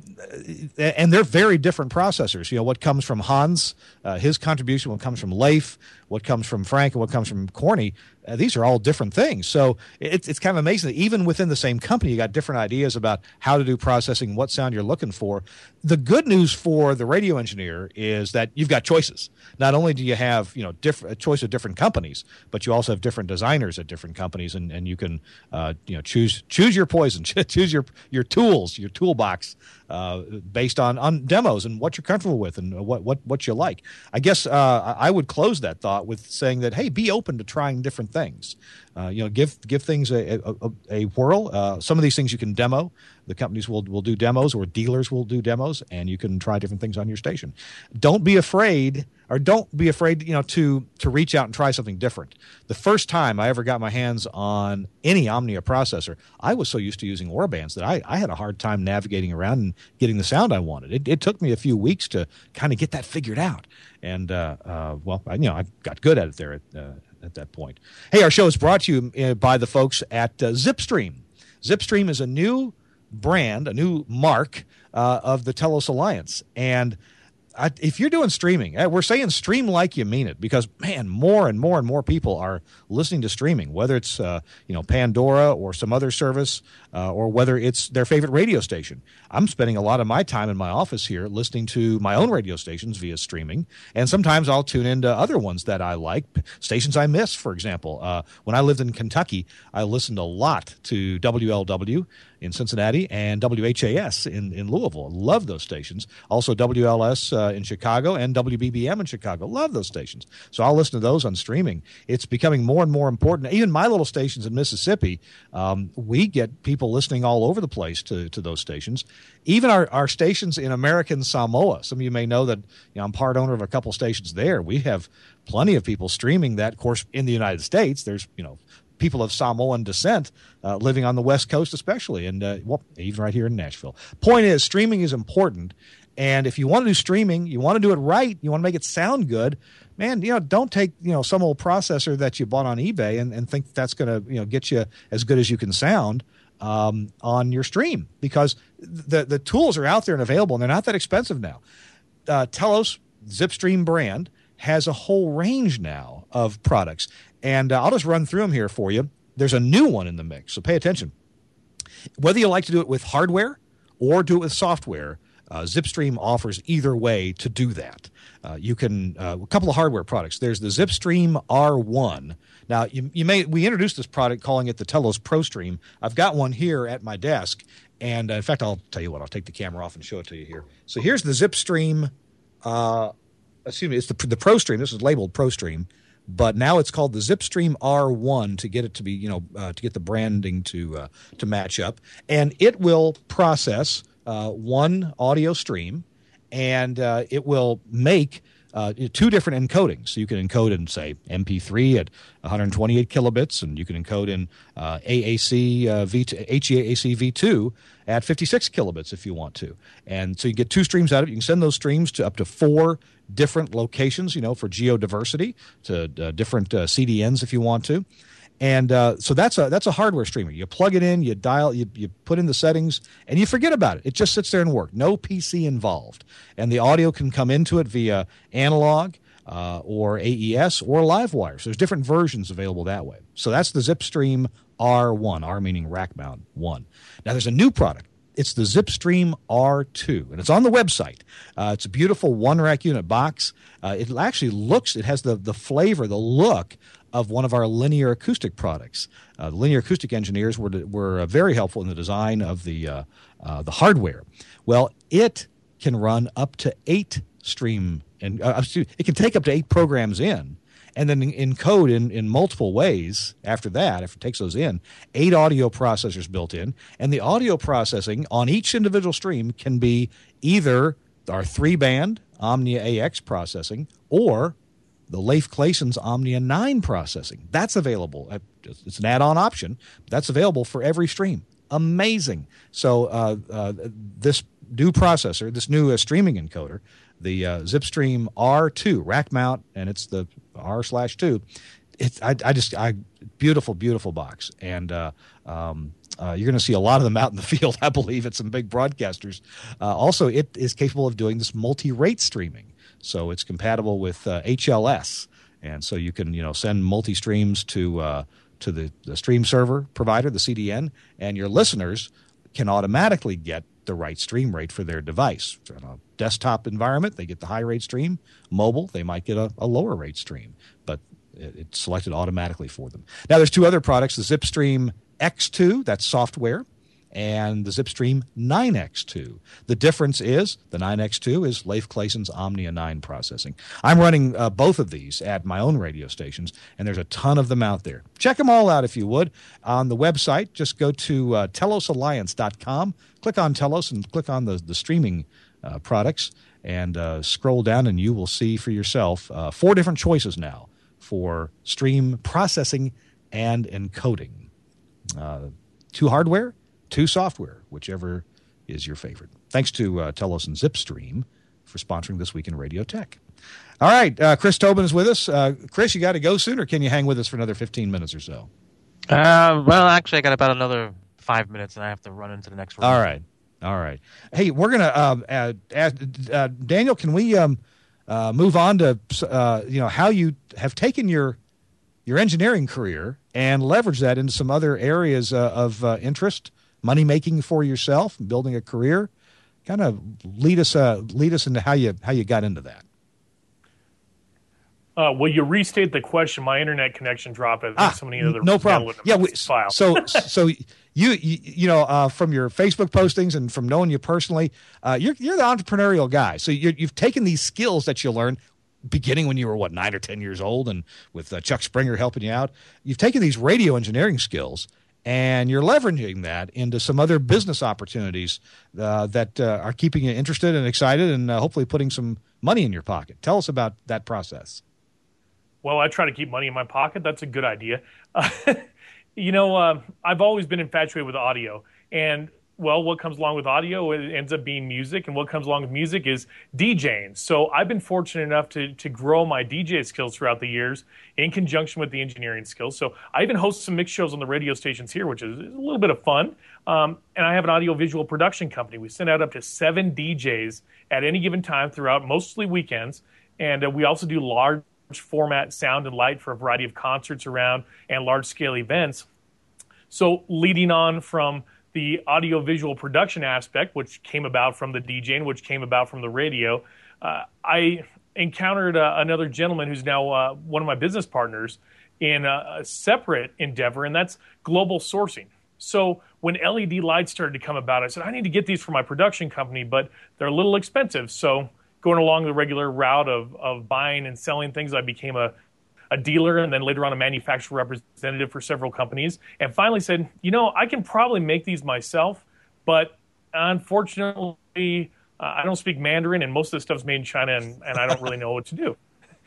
and they're very different processors. You know, what comes from Hans, uh, his contribution, what comes from Leif, what comes from Frank, and what comes from Corny. Uh, these are all different things. So it's it's kind of amazing that even within the same company, you got different ideas about how to do processing, what sound you're looking for. The good news for the radio engineer is that you've got choices. Not only do you have you know diff- a choice of different companies, but you also have different designers at different companies, and, and you can uh, you know choose choose your poison, choose your your tools, your toolbox uh, based on, on demos and what you're comfortable with and what what what you like. I guess uh, I would close that thought with saying that hey, be open to trying different things. Uh, you know, give give things a, a, a whirl. Uh, some of these things you can demo. The companies will will do demos, or dealers will do demos, and you can try different things on your station. Don't be afraid, or don't be afraid, you know, to to reach out and try something different. The first time I ever got my hands on any Omnia processor, I was so used to using Orabands that I, I had a hard time navigating around and getting the sound I wanted. It, it took me a few weeks to kind of get that figured out, and uh, uh, well, I, you know, I got good at it there at, uh, at that point. Hey, our show is brought to you uh, by the folks at uh, Zipstream. Zipstream is a new brand, a new mark uh, of the Telos Alliance. And I, if you're doing streaming, we're saying stream like you mean it, because, man, more and more and more people are listening to streaming, whether it's uh, you know Pandora or some other service, uh, or whether it's their favorite radio station. I'm spending a lot of my time in my office here listening to my own radio stations via streaming, and sometimes I'll tune into other ones that I like, stations I miss, for example. Uh, when I lived in Kentucky, I listened a lot to W L W in Cincinnati and W H A S in, in Louisville. Love those stations. Also W L S uh, in Chicago and W B B M in Chicago. Love those stations. So I'll listen to those on streaming. It's becoming more and more important. Even my little stations in Mississippi, um, we get people listening all over the place to, to those stations. Even our, our stations in American Samoa. Some of you may know that you know, I'm part owner of a couple stations there. We have plenty of people streaming that. Of course, in the United States, there's, you know, people of Samoan descent uh, living on the West Coast especially, and uh, well, even right here in Nashville. Point is, streaming is important, and if you want to do streaming, you want to do it right, you want to make it sound good, man, you know, don't take you know some old processor that you bought on eBay and, and think that's going to you know get you as good as you can sound um, on your stream, because the the tools are out there and available, and they're not that expensive now. Uh, Telos Zipstream brand has a whole range now of products. And uh, I'll just run through them here for you. There's a new one in the mix, so pay attention. Whether you like to do it with hardware or do it with software, uh, Zipstream offers either way to do that. Uh, you can uh, a couple of hardware products. There's the Zipstream R one. Now, you, you may we introduced this product calling it the Telos ProStream. I've got one here at my desk, and uh, in fact, I'll tell you what. I'll take the camera off and show it to you here. So here's the Zipstream. Uh, excuse me, it's the the ProStream. This is labeled ProStream. But now it's called the Zipstream R one to get it to be, you know, uh, to get the branding to uh, to match up, and it will process uh, one audio stream, and uh, it will make uh, two different encodings. So you can encode in, say, M P three at one hundred twenty-eight kilobits, and you can encode in uh, A A C uh, V two, H E A C V two at fifty-six kilobits if you want to. And so you get two streams out of it. You can send those streams to up to four different locations, you know, for geodiversity, to uh, different uh, C D Ns if you want to. And uh, so that's a that's a hardware streamer. You plug it in, you dial, you, you put in the settings, and you forget about it. It just sits there and works. No P C involved. And the audio can come into it via analog uh, or A E S or LiveWire. So there's different versions available that way. So that's the Zipstream R one, R meaning rack mount one. Now there's a new product. It's the Zipstream R two, and it's on the website. Uh, it's a beautiful one-rack unit box. Uh, it actually looks, it has the, the flavor, the look of one of our linear acoustic products. Uh, the linear acoustic engineers were were uh, very helpful in the design of the uh, uh, the hardware. Well, it can run up to eight stream, and uh, it can take up to eight programs in, and then encode in, in multiple ways after that, if it takes those in, eight audio processors built in. And the audio processing on each individual stream can be either our three-band Omnia A X processing or the Leif Clayson's Omnia nine processing. That's available. It's an add-on option, but that's available for every stream. amazing. So uh, uh, this new processor, this new uh, streaming encoder, the uh, ZipStream R two rack mount, and it's the R slash two. It's I, I just I beautiful beautiful box, and uh, um, uh, you're going to see a lot of them out in the field, I believe, at some big broadcasters. Uh, also, it is capable of doing this multi-rate streaming, so it's compatible with uh, H L S, and so you can you know send multi streams to uh, to the, the stream server provider, the C D N, and your listeners can automatically get the right stream rate for their device. In a desktop environment, they get the high rate stream. Mobile, they might get a, a lower rate stream, but it, it's selected automatically for them. Now, there's two other products, the ZipStream X two, that's software, and the ZipStream nine X two. The difference is the nine X two is Leif Claeson's Omnia nine processing. I'm running uh, both of these at my own radio stations, and there's a ton of them out there. Check them all out if you would. On the website, just go to uh, telos alliance dot com, click on Telos, and click on the, the streaming uh, products, and uh, scroll down, and you will see for yourself uh, four different choices now for stream processing and encoding. Uh, two hardware, two software, whichever is your favorite. Thanks to uh, Telos and ZipStream for sponsoring This Week in Radio Tech. All right, uh, Chris Tobin is with us. Uh, Chris, you got to go soon, or can you hang with us for another fifteen minutes or so? Uh, well, actually, I got about another five minutes, and I have to run into the next room. All right, all right. Hey, we're going to um, uh, add, uh, Daniel, can we um, uh, move on to uh, you know how you have taken your your engineering career and leverage that into some other areas uh, of uh, interest, money making for yourself, building a career? Kind of lead us uh, lead us into how you how you got into that. Uh, will you restate the question? My internet connection dropped. I think Ah, somebody in the no problem. Yeah, we, file. so so you you, you know uh, from your Facebook postings and from knowing you personally, uh, you're you're the entrepreneurial guy. So you're, you've taken these skills that you learned beginning when you were what nine or ten years old, and with uh, Chuck Springer helping you out. You've taken these radio engineering skills, and you're leveraging that into some other business opportunities uh, that uh, are keeping you interested and excited, and uh, hopefully putting some money in your pocket. Tell us about that process. Well, I try to keep money in my pocket. That's a good idea. Uh, you know, uh, I've always been infatuated with audio. And, well, what comes along with audio it ends up being music. And what comes along with music is DJing. So I've been fortunate enough to, to grow my D J skills throughout the years in conjunction with the engineering skills. So I even host some mix shows on the radio stations here, which is a little bit of fun. Um, and I have an audiovisual production company. We send out up to seven D Js at any given time throughout mostly weekends. And uh, we also do large format sound and light for a variety of concerts around and large-scale events. So leading on from the audio-visual production aspect, which came about from the DJing, which came about from the radio, uh, I encountered uh, another gentleman who's now uh, one of my business partners in a, a separate endeavor, and that's global sourcing. So when L E D lights started to come about, I said, I need to get these for my production company, but they're a little expensive. So going along the regular route of, of buying and selling things, I became a, a dealer and then later on a manufacturer representative for several companies, and finally said, you know, I can probably make these myself, but unfortunately, uh, I don't speak Mandarin, and most of the stuff's made in China, and, and I don't really know what to do.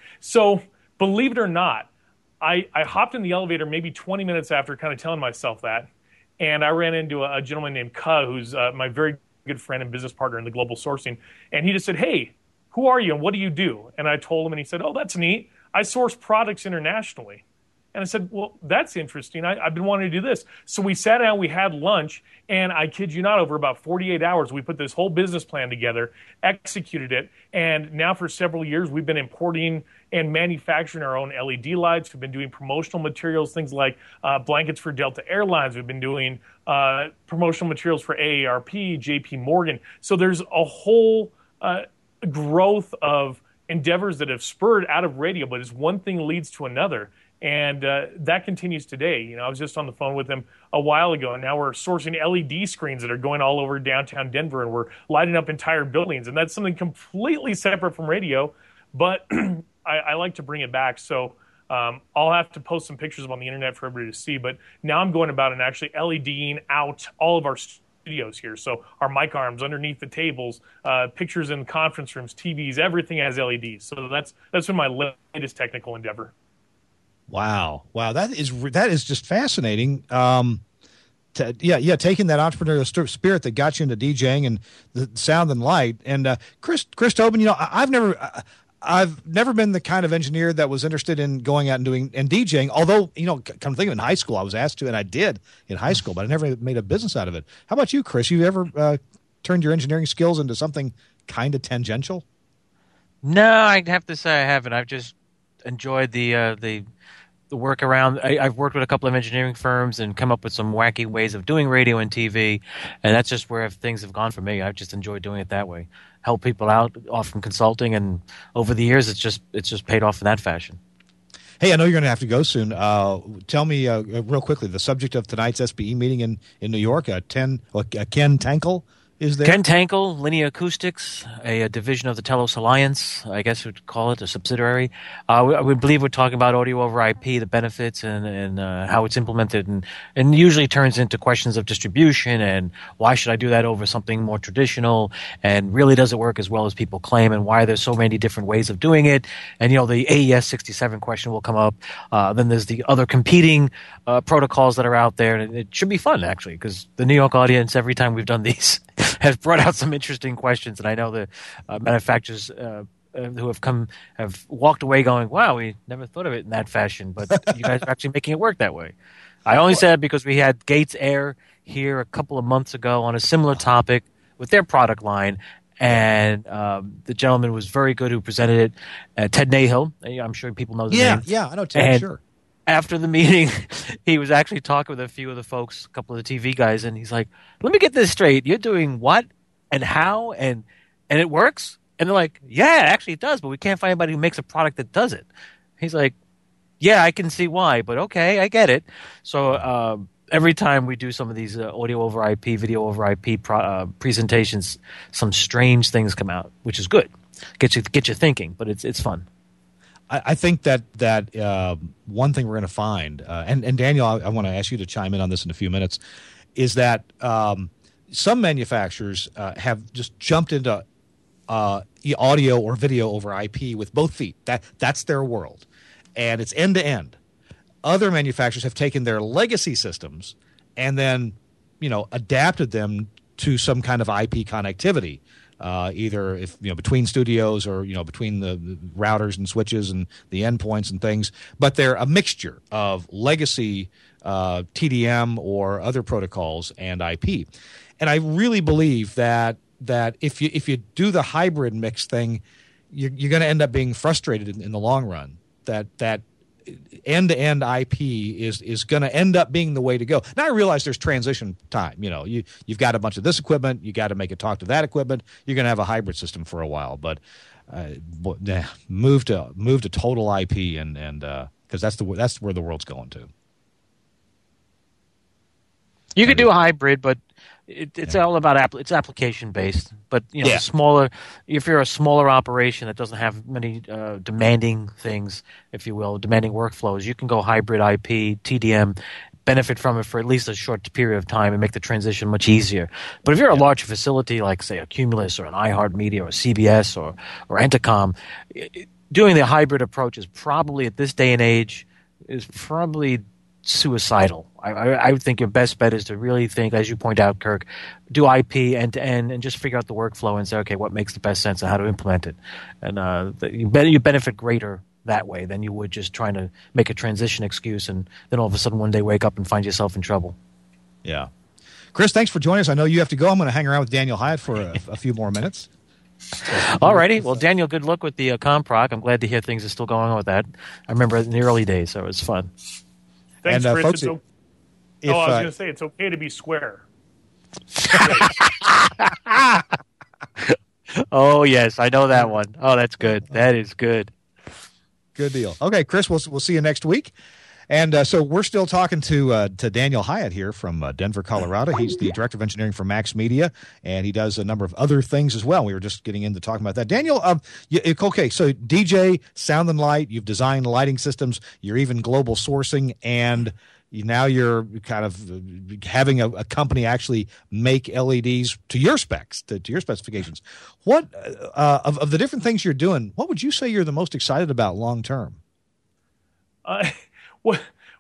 So believe it or not, I, I hopped in the elevator maybe twenty minutes after kind of telling myself that, and I ran into a, a gentleman named Ka, who's uh, my very good friend and business partner in the global sourcing, and he just said, hey, who are you and what do you do? And I told him, and he said, oh, that's neat. I source products internationally. And I said, well, that's interesting. I, I've been wanting to do this. So we sat down, we had lunch, and I kid you not, over about forty-eight hours, we put this whole business plan together, executed it, and now for several years, we've been importing and manufacturing our own L E D lights. We've been doing promotional materials, things like uh, blankets for Delta Airlines. We've been doing uh, promotional materials for A A R P, J P Morgan. So there's a whole uh, growth of endeavors that have spurred out of radio, but as one thing leads to another. And uh, that continues today. You know, I was just on the phone with him a while ago, and now we're sourcing L E D screens that are going all over downtown Denver, and we're lighting up entire buildings. And that's something completely separate from radio, but I, I like to bring it back. So um, I'll have to post some pictures on the internet for everybody to see. But now I'm going about and actually LEDing out all of our studios here. So our mic arms underneath the tables, uh, pictures in conference rooms, T Vs, everything has L E Ds. So that's that's been my latest technical endeavor. Wow, wow, that is that is just fascinating. Um, t- yeah, yeah, taking that entrepreneurial st- spirit that got you into DJing and the sound and light. And uh, Chris, Chris Tobin, you know, I, I've never, I, I've never been the kind of engineer that was interested in going out and doing and DJing. Although, you know, come to think of it, in high school, I was asked to, and I did in high school, but I never made a business out of it. How about you, Chris? You ever uh, turned your engineering skills into something kind of tangential? No, I'd have to say I haven't. I've just enjoyed the uh, the the work around. I, I've worked with a couple of engineering firms and come up with some wacky ways of doing radio and T V, and that's just where things have gone for me. I've just enjoyed doing it that way. Help people out off from consulting, and over the years, it's just it's just paid off in that fashion. Hey, I know you're going to have to go soon. Uh, tell me uh, real quickly the subject of tonight's S B E meeting in, in New York. Uh, ten, uh, Ken Tankel is there. Ken Tankel, Linear Acoustics, a, a division of the Telos Alliance, I guess we'd call it, a subsidiary. Uh, we, we believe we're talking about audio over I P, the benefits, and, and uh, how it's implemented, and, and usually turns into questions of distribution and why should I do that over something more traditional, and really does it work as well as people claim, and why there's so many different ways of doing it. And, you know, the A E S sixty-seven question will come up. Uh, then there's the other competing uh, protocols that are out there, and it should be fun, actually, because the New York audience, every time we've done these, has brought out some interesting questions, and I know the uh, manufacturers uh, uh, who have come have walked away going, "Wow, we never thought of it in that fashion." But you guys are actually making it work that way. I only said it because we had Gates Air here a couple of months ago on a similar topic with their product line, and um, the gentleman was very good who presented it. Uh, Ted Nahill, I'm sure people know the yeah, name. Yeah, I know Ted. And sure. After the meeting, he was actually talking with a few of the folks, a couple of the T V guys, and he's like, "Let me get this straight. You're doing what and how and and it works?" And they're like, "Yeah, actually it does, but we can't find anybody who makes a product that does it." He's like, "Yeah, I can see why, but okay, I get it." So um, every time we do some of these uh, audio over I P, video over I P pro- uh, presentations, some strange things come out, which is good. Get you get you thinking, but it's it's fun. I think that that uh, one thing we're going to find, uh, and, and Daniel, I, I want to ask you to chime in on this in a few minutes, is that um, some manufacturers uh, have just jumped into uh, audio or video over I P with both feet. That that's their world, and it's end to end. Other manufacturers have taken their legacy systems and then, you know, adapted them to some kind of I P connectivity. Uh, either if you know between studios or you know between the, the routers and switches and the endpoints and things, but they're a mixture of legacy uh, T D M or other protocols and I P. And I really believe that that if you if you do the hybrid mix thing, you're, you're going to end up being frustrated in, in the long run. That that end-to-end I P is is going to end up being the way to go. Now I realize there's transition time. You know, you you've got a bunch of this equipment, you got to make it talk to that equipment. You're going to have a hybrid system for a while, but uh, move to move to total I P and and because uh, that's the that's where the world's going to. You could do a hybrid, but it, it's yeah. all about app, it's application based. But you know, yeah. smaller. If you're a smaller operation that doesn't have many uh, demanding things, if you will, demanding workflows, you can go hybrid I P, T D M, benefit from it for at least a short period of time and make the transition much easier. But if you're a yeah. larger facility like, say, a Cumulus or an iHeartMedia or a C B S or or Entercom, doing the hybrid approach is probably at this day and age is probably suicidal. I, I, I would think your best bet is to really think, as you point out, Kirk, do I P end to end and just figure out the workflow and say, okay, what makes the best sense and how to implement it. And uh, you, be- you benefit greater that way than you would just trying to make a transition excuse and then all of a sudden one day wake up and find yourself in trouble. Yeah. Chris, thanks for joining us. I know you have to go. I'm going to hang around with Daniel Hyatt for a, a few more minutes. All righty. Well, Daniel, good luck with the uh, Comproc. I'm glad to hear things are still going on with that. I remember in the early days, so it was fun. Thanks, and, uh, Chris. folks, it's o- if, oh, I was uh, going to say, it's okay to be square. Oh, yes. I know that one. Oh, that's good. That is good. Good deal. Okay, Chris, we'll, we'll see you next week. And uh, so we're still talking to uh, to Daniel Hyatt here from uh, Denver, Colorado. He's the Director of Engineering for Max Media, and he does a number of other things as well. We were just getting into talking about that. Daniel, um, you, okay, so D J, sound and light, you've designed lighting systems, you're even global sourcing, and you, now you're kind of having a, a company actually make L E Ds to your specs, to, to your specifications. What uh, of, of the different things you're doing, what would you say you're the most excited about long term? Uh, Well,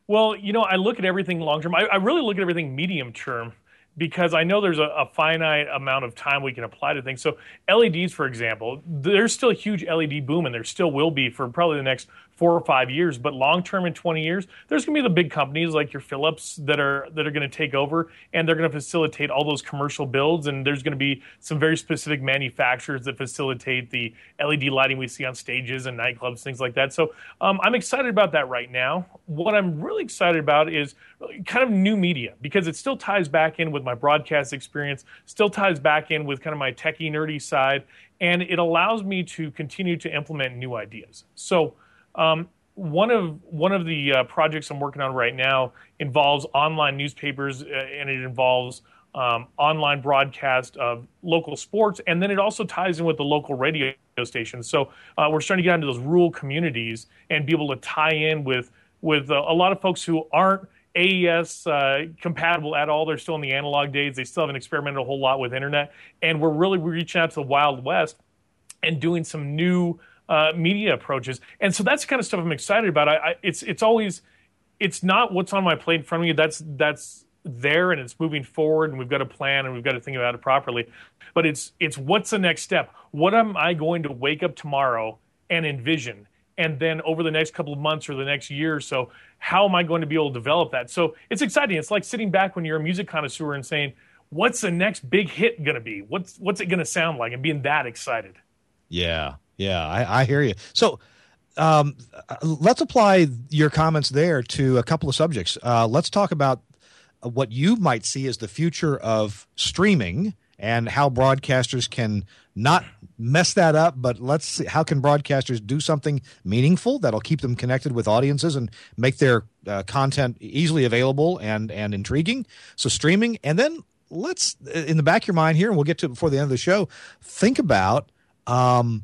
Well, you know, I look at everything long term. I, I really look at everything medium term, because I know there's a, a finite amount of time we can apply to things. So L E Ds, for example, there's still a huge L E D boom, and there still will be for probably the next four or five years. But long term, in twenty years, there's going to be the big companies like your Philips that are that are going to take over, and they're going to facilitate all those commercial builds. And there's going to be some very specific manufacturers that facilitate the L E D lighting we see on stages and nightclubs, things like that. So um, I'm excited about that right now. What I'm really excited about is kind of new media, because it still ties back in with my broadcast experience, still ties back in with kind of my techie, nerdy side, and it allows me to continue to implement new ideas. So um, one of one of the uh, projects I'm working on right now involves online newspapers, uh, and it involves um, online broadcast of local sports, and then it also ties in with the local radio stations. So uh, we're starting to get into those rural communities and be able to tie in with with uh, a lot of folks who aren't A E S uh, compatible at all. They're still in the analog days. They still haven't experimented a whole lot with internet. And we're really reaching out to the Wild West and doing some new uh, media approaches. And so that's the kind of stuff I'm excited about. I, I, it's it's always, it's not what's on my plate in front of me. That's that's there, and it's moving forward, and we've got a plan, and we've got to think about it properly. But it's it's what's the next step? What am I going to wake up tomorrow and envision? And then over the next couple of months or the next year or so, how am I going to be able to develop that? So it's exciting. It's like sitting back when you're a music connoisseur and saying, what's the next big hit going to be? What's what's it going to sound like? And being that excited. Yeah, yeah, I, I hear you. So um, let's apply your comments there to a couple of subjects. Uh, let's talk about what you might see as the future of streaming and how broadcasters can not mess that up, but let's see, how can broadcasters do something meaningful that'll keep them connected with audiences and make their uh, content easily available and, and intriguing. So streaming, and then let's, in the back of your mind here, and we'll get to it before the end of the show, think about um,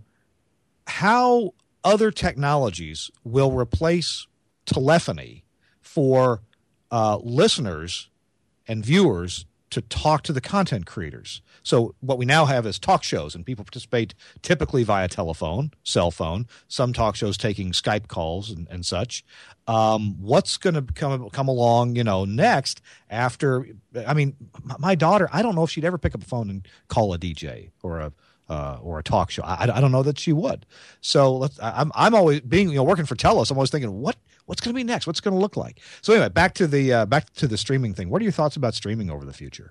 how other technologies will replace telephony for uh, listeners and viewers to talk to the content creators. So what we now have is talk shows, and people participate typically via telephone, cell phone, some talk shows taking Skype calls and, and such. Um, what's going to come come along, you know, next after, I mean, my daughter, I don't know if she'd ever pick up a phone and call a D J or a uh, or a talk show. I, I don't know that she would. So let's, I'm I'm always being, you know, working for Telos, I'm always thinking, what what's going to be next? What's going to look like? So anyway, back to the uh, back to the streaming thing. What are your thoughts about streaming over the future?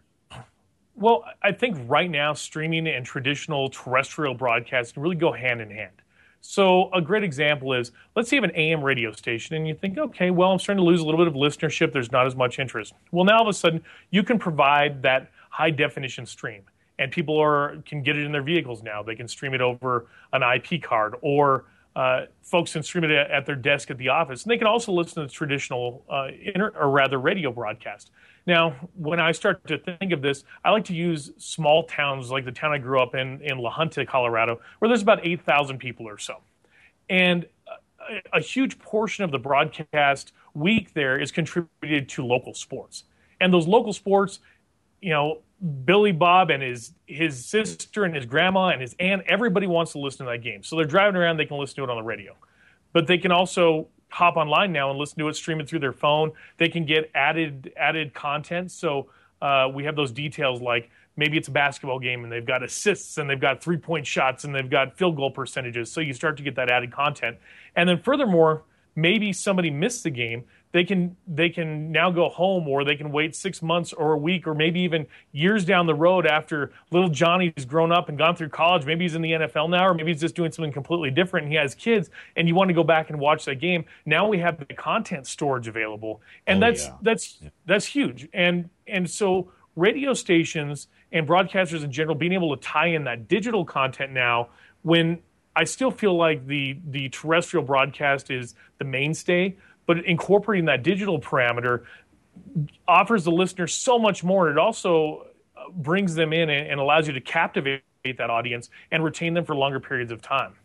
Well, I think right now streaming and traditional terrestrial broadcasting really go hand in hand. So a great example is, let's say you have an A M radio station and you think, okay, well, I'm starting to lose a little bit of listenership. There's not as much interest. Well, now all of a sudden you can provide that high definition stream, and people are can get it in their vehicles now. They can stream it over an I P card, or uh, folks can stream it at their desk at the office. And they can also listen to the traditional uh, inter- or rather radio broadcast. Now, when I start to think of this, I like to use small towns like the town I grew up in, in La Junta, Colorado, where there's about eight thousand people or so. And a, a huge portion of the broadcast week there is contributed to local sports. And those local sports, you know, Billy Bob and his his sister and his grandma and his aunt, everybody wants to listen to that game. So they're driving around, they can listen to it on the radio. But they can also hop online now and listen to it, stream it through their phone. They can get added added content. So uh, we have those details like maybe it's a basketball game and they've got assists and they've got three-point shots and they've got field goal percentages. So you start to get that added content. And then furthermore, maybe somebody missed the game. They can they can now go home, or they can wait six months or a week or maybe even years down the road after little Johnny's grown up and gone through college. Maybe he's in the N F L now, or maybe he's just doing something completely different and he has kids and you want to go back and watch that game. Now we have the content storage available. And oh, that's yeah. that's yeah. that's huge. And and so radio stations and broadcasters in general being able to tie in that digital content now, when I still feel like the the terrestrial broadcast is the mainstay, but incorporating that digital parameter offers the listener so much more. It also brings them in and allows you to captivate that audience and retain them for longer periods of time.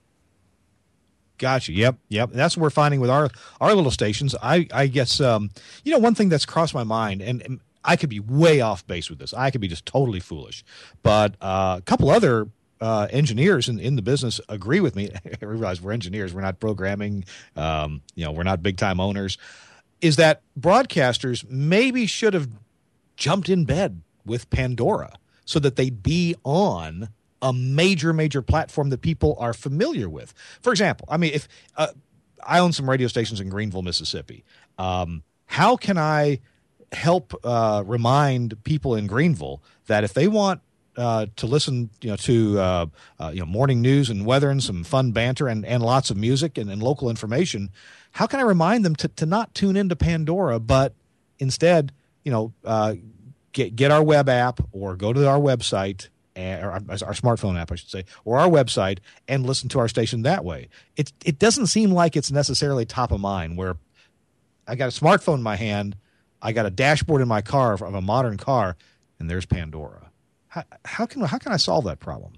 Gotcha. Yep. Yep. That's what we're finding with our, our little stations. I, I guess, um, you know, one thing that's crossed my mind, and, and I could be way off base with this. I could be just totally foolish, but uh, a couple other Uh, engineers in, in the business agree with me. I realize we're engineers. We're not programming. Um, you know, we're not big time owners. is that broadcasters maybe should have jumped in bed with Pandora so that they'd be on a major, major platform that people are familiar with. For example, I mean, if uh, I own some radio stations in Greenville, Mississippi, um, how can I help uh, remind people in Greenville that if they want uh, to listen, you know, to uh, uh, you know, morning news and weather and some fun banter and, and lots of music and, and local information, how can I remind them to, to not tune into Pandora, but instead, you know, uh, get get our web app or go to our website, and, or our, our smartphone app, I should say, or our website, and listen to our station that way. It it doesn't seem like it's necessarily top of mind. Where I got a smartphone in my hand, I got a dashboard in my car of a modern car, and there's Pandora. How, how can how can I solve that problem?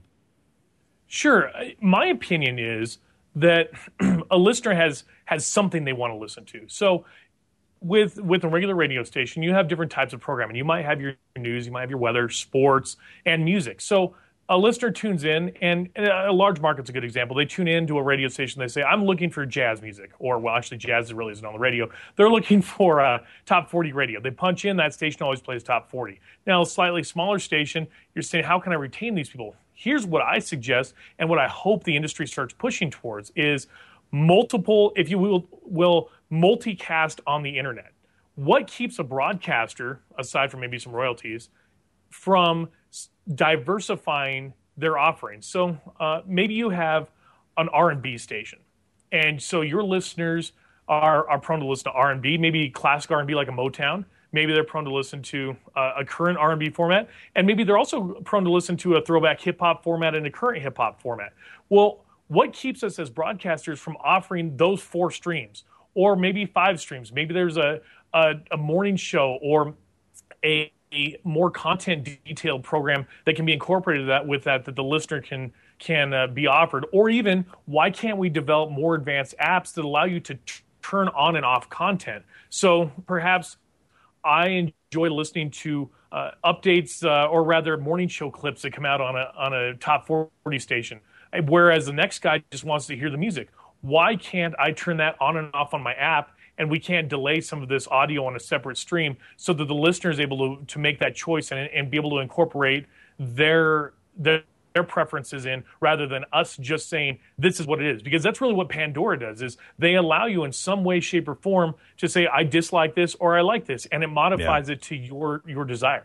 Sure. My opinion is that a listener has has something they want to listen to. So with with a regular radio station, you have different types of programming. You might have your news, you might have your weather, sports, and music. So a listener tunes in, and a large market's a good example. They tune in to a radio station. They say, I'm looking for jazz music. Or, well, actually, jazz really isn't on the radio. They're looking for uh, top forty radio. They punch in, that station always plays top forty. Now, a slightly smaller station, you're saying, how can I retain these people? Here's what I suggest, and what I hope the industry starts pushing towards is multiple, if you will, will multicast on the internet. What keeps a broadcaster, aside from maybe some royalties, from diversifying their offerings? So uh, maybe you have an R and B station, and so your listeners are, are prone to listen to R and B, maybe classic R and B like a Motown. Maybe they're prone to listen to uh, a current R and B format, and maybe they're also prone to listen to a throwback hip-hop format and a current hip-hop format. Well, what keeps us as broadcasters from offering those four streams, or maybe five streams? Maybe there's a, a, a morning show or a a more content detailed program that can be incorporated that with that that the listener can can uh, be offered. Or even, why can't we develop more advanced apps that allow you to t- turn on and off content? So perhaps I enjoy listening to uh, updates uh, or rather morning show clips that come out on a on a top forty station, whereas the next guy just wants to hear the music. Why can't I turn that on and off on my app, and we can't delay some of this audio on a separate stream so that the listener is able to, to make that choice and, and be able to incorporate their, their their preferences in, rather than us just saying this is what it is? Because that's really what Pandora does, is they allow you in some way, shape, or form to say, I dislike this or I like this, and it modifies yeah. it to your your desire.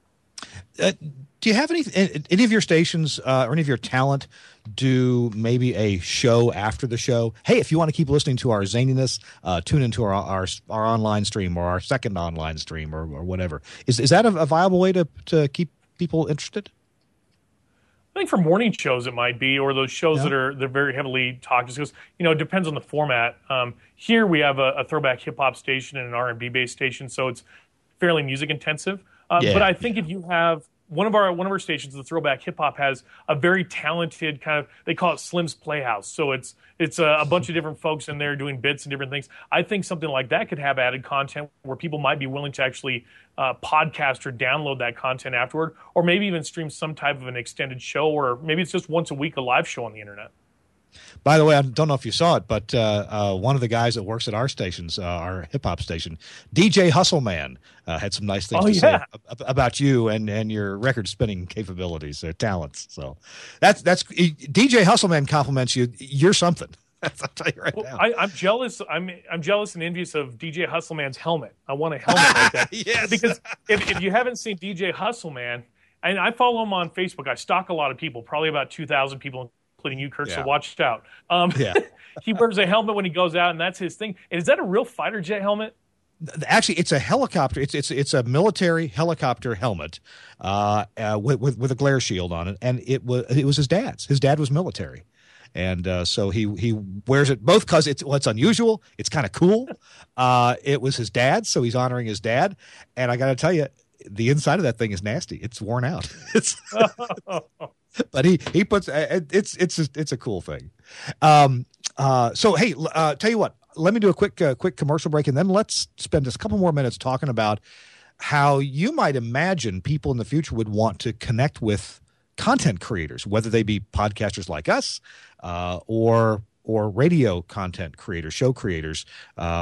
Uh, do you have any any of your stations uh, or any of your talent do maybe a show after the show? Hey, if you want to keep listening to our zaniness, uh, tune into our, our our online stream or our second online stream or, or whatever. Is is that a, a viable way to to keep people interested? I think for morning shows it might be, or those shows yeah. that are they're very heavily talked, because you know it depends on the format. Um, here we have a, a throwback hip hop station and an R and B based station, so it's fairly music intensive. Uh, yeah. But I think if you have one of our one of our stations, the throwback hip hop, has a very talented kind of, they call it Slim's Playhouse. So it's it's a, a bunch of different folks in there doing bits and different things. I think something like that could have added content where people might be willing to actually uh, podcast or download that content afterward, or maybe even stream some type of an extended show, or maybe it's just once a week a live show on the internet. By the way, I don't know if you saw it, but uh, uh, one of the guys that works at our stations, uh, our hip-hop station, D J Hustleman, uh, had some nice things oh, to yeah. say ab- about you and, and your record-spinning capabilities, uh, talents. So that's that's D J Hustleman compliments you. You're something. I'll tell you right well, now. I, I'm jealous. I'm I'm jealous and envious of D J Hustleman's helmet. I want a helmet like that. Yes. Because if, if you haven't seen D J Hustleman, and I follow him on Facebook, I stalk a lot of people, probably about two thousand people, including you, Kurt, yeah. so watch out. Um, yeah. He wears a helmet when he goes out, and that's his thing. And is that a real fighter jet helmet? Actually, it's a helicopter. It's it's it's a military helicopter helmet uh, uh, with, with with a glare shield on it, and it was it was his dad's. His dad was military, and uh, so he he wears it both because it's well, it's unusual. It's kind of cool. Uh, it was his dad, so he's honoring his dad. And I got to tell you, the inside of that thing is nasty. It's worn out. It's. But he he puts it's it's a, it's a cool thing. Um, uh, so hey, uh, tell you what, let me do a quick uh, quick commercial break, and then let's spend just a couple more minutes talking about how you might imagine people in the future would want to connect with content creators, whether they be podcasters like us uh, or or radio content creators, show creators. Um,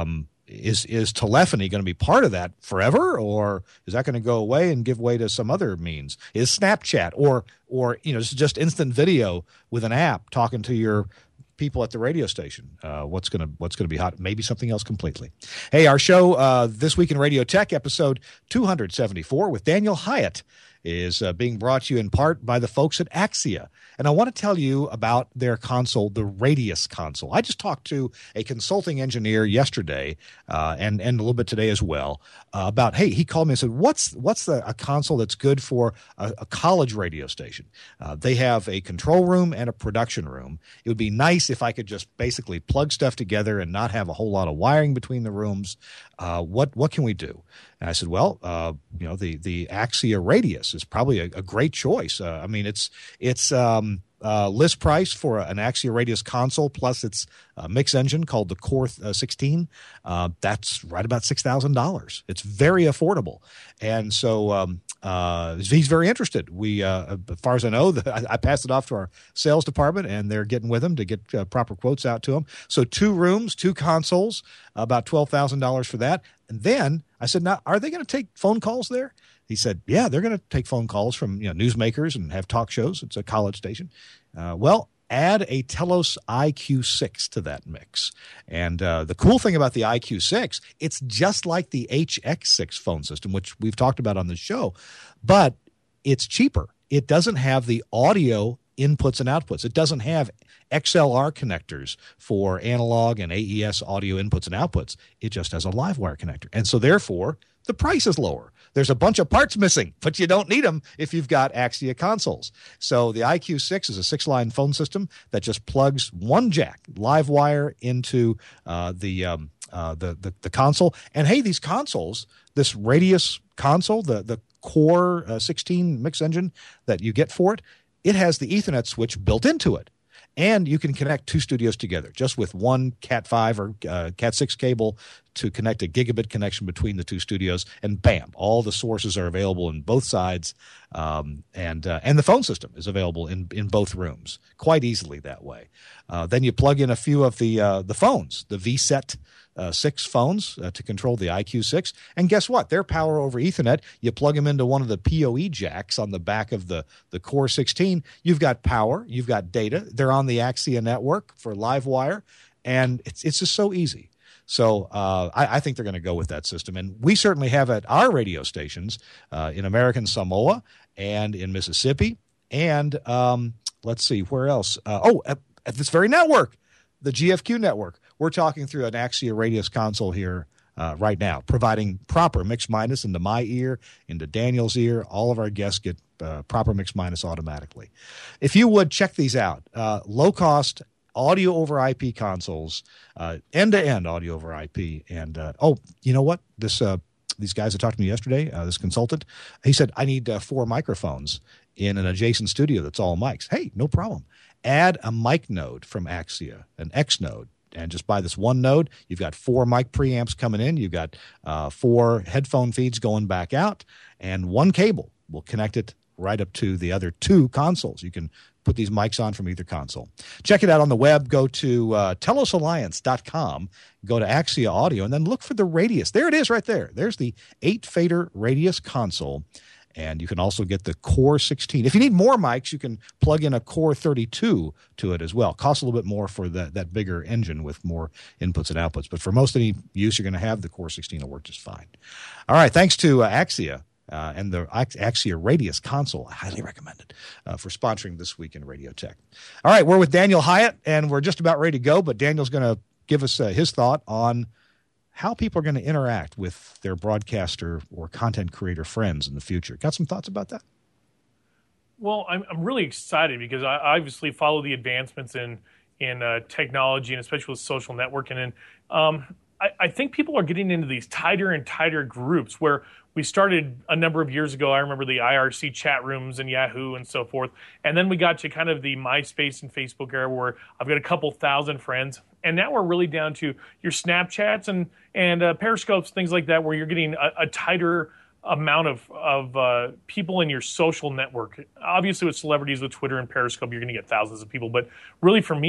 is is telephony going to be part of that forever, or is that going to go away and give way to some other means? Is Snapchat or or you know just instant video with an app talking to your people at the radio station? Uh, what's gonna what's gonna be hot? Maybe something else completely. Hey, our show uh, This Week in Radio Tech, episode two seventy-four with Daniel Hyatt, is uh, being brought to you in part by the folks at Axia. And I want to tell you about their console, the Radius console. I just talked to a consulting engineer yesterday uh, and, and a little bit today as well uh, about, hey, he called me and said, what's what's the, a console that's good for a, a college radio station? Uh, they have a control room and a production room. It would be nice if I could just basically plug stuff together and not have a whole lot of wiring between the rooms. Uh, what what can we do? And I said, well, uh, you know, the the Axia Radius is probably a, a great choice. Uh, I mean, it's it's um, uh, list price for an Axia Radius console plus its uh, mix engine called the Core uh, sixteen. Uh, that's right about six thousand dollars. It's very affordable, and so um, uh, he's very interested. We, uh, as far as I know, the, I, I passed it off to our sales department, and they're getting with him to get uh, proper quotes out to him. So two rooms, two consoles, about twelve thousand dollars for that. And then I said, now, are they going to take phone calls there? He said, yeah, they're going to take phone calls from you know newsmakers and have talk shows. It's a college station. Uh, well, add a Telos I Q six to that mix. And uh, the cool thing about the I Q six, it's just like the H X six phone system, which we've talked about on the show, but it's cheaper. It doesn't have the audio inputs and outputs. It doesn't have X L R connectors for analog and A E S audio inputs and outputs. It just has a live wire connector. And so therefore, the price is lower. There's a bunch of parts missing, but you don't need them if you've got Axia consoles. So the I Q six is a six-line phone system that just plugs one jack, live wire, into uh, the, um, uh, the, the the console. And hey, these consoles, this Radius console, the, the Core uh, sixteen mix engine that you get for it, it has the Ethernet switch built into it. And you can connect two studios together just with one Cat five or uh, Cat six cable to connect a gigabit connection between the two studios. And bam, all the sources are available in both sides. Um, and uh, and the phone system is available in, in both rooms quite easily that way. Uh, then you plug in a few of the uh, the phones, the V SET uh, six phones uh, to control the I Q six. And guess what? They're power over Ethernet. You plug them into one of the P O E jacks on the back of the, the Core sixteen. You've got power. You've got data. They're on the Axia network for live wire. And it's, it's just so easy. So uh, I, I think they're going to go with that system. And we certainly have at our radio stations uh, in American Samoa and in Mississippi. And um, let's see, where else? Uh, oh, at, at this very network, the G F Q network. We're talking through an Axia Radius console here uh, right now, providing proper mix minus into my ear, into Daniel's ear. All of our guests get uh, proper mix minus automatically. If you would check these out, uh, low-cost audio over I P consoles, uh, end-to-end audio over I P. And, uh, oh, you know what? This uh, These guys that talked to me yesterday, uh, this consultant, he said, I need uh, four microphones in an adjacent studio that's all mics. Hey, no problem. Add a mic node from Axia, an X node. And just buy this one node, you've got four mic preamps coming in. You've got uh, four headphone feeds going back out, and one cable will connect it right up to the other two consoles. You can put these mics on from either console. Check it out on the web. Go to uh, telos alliance dot com, go to Axia Audio, and then look for the Radius. There it is right there. There's the eight-fader Radius console. And you can also get the Core sixteen. If you need more mics, you can plug in a Core thirty-two to it as well. Costs a little bit more for that, that bigger engine with more inputs and outputs. But for most any use you're going to have, the Core sixteen will work just fine. All right, thanks to uh, Axia uh, and the Axia Radius console. I highly recommend it uh, for sponsoring This Week in Radio Tech. All right, we're with Daniel Hyatt, and we're just about ready to go. But Daniel's going to give us uh, his thought on how people are going to interact with their broadcaster or content creator friends in the future. Got some thoughts about that? Well, I'm I'm really excited because I obviously follow the advancements in in uh, technology and especially with social networking. And um, I, I think people are getting into these tighter and tighter groups where we started a number of years ago. I remember the I R C chat rooms and Yahoo and so forth. And then we got to kind of the MySpace and Facebook era where I've got a couple thousand friends. And now we're really down to your Snapchats and, and uh, Periscopes, things like that, where you're getting a, a tighter amount of, of uh, people in your social network. Obviously, with celebrities, with Twitter and Periscope, you're going to get thousands of people. But really, for me,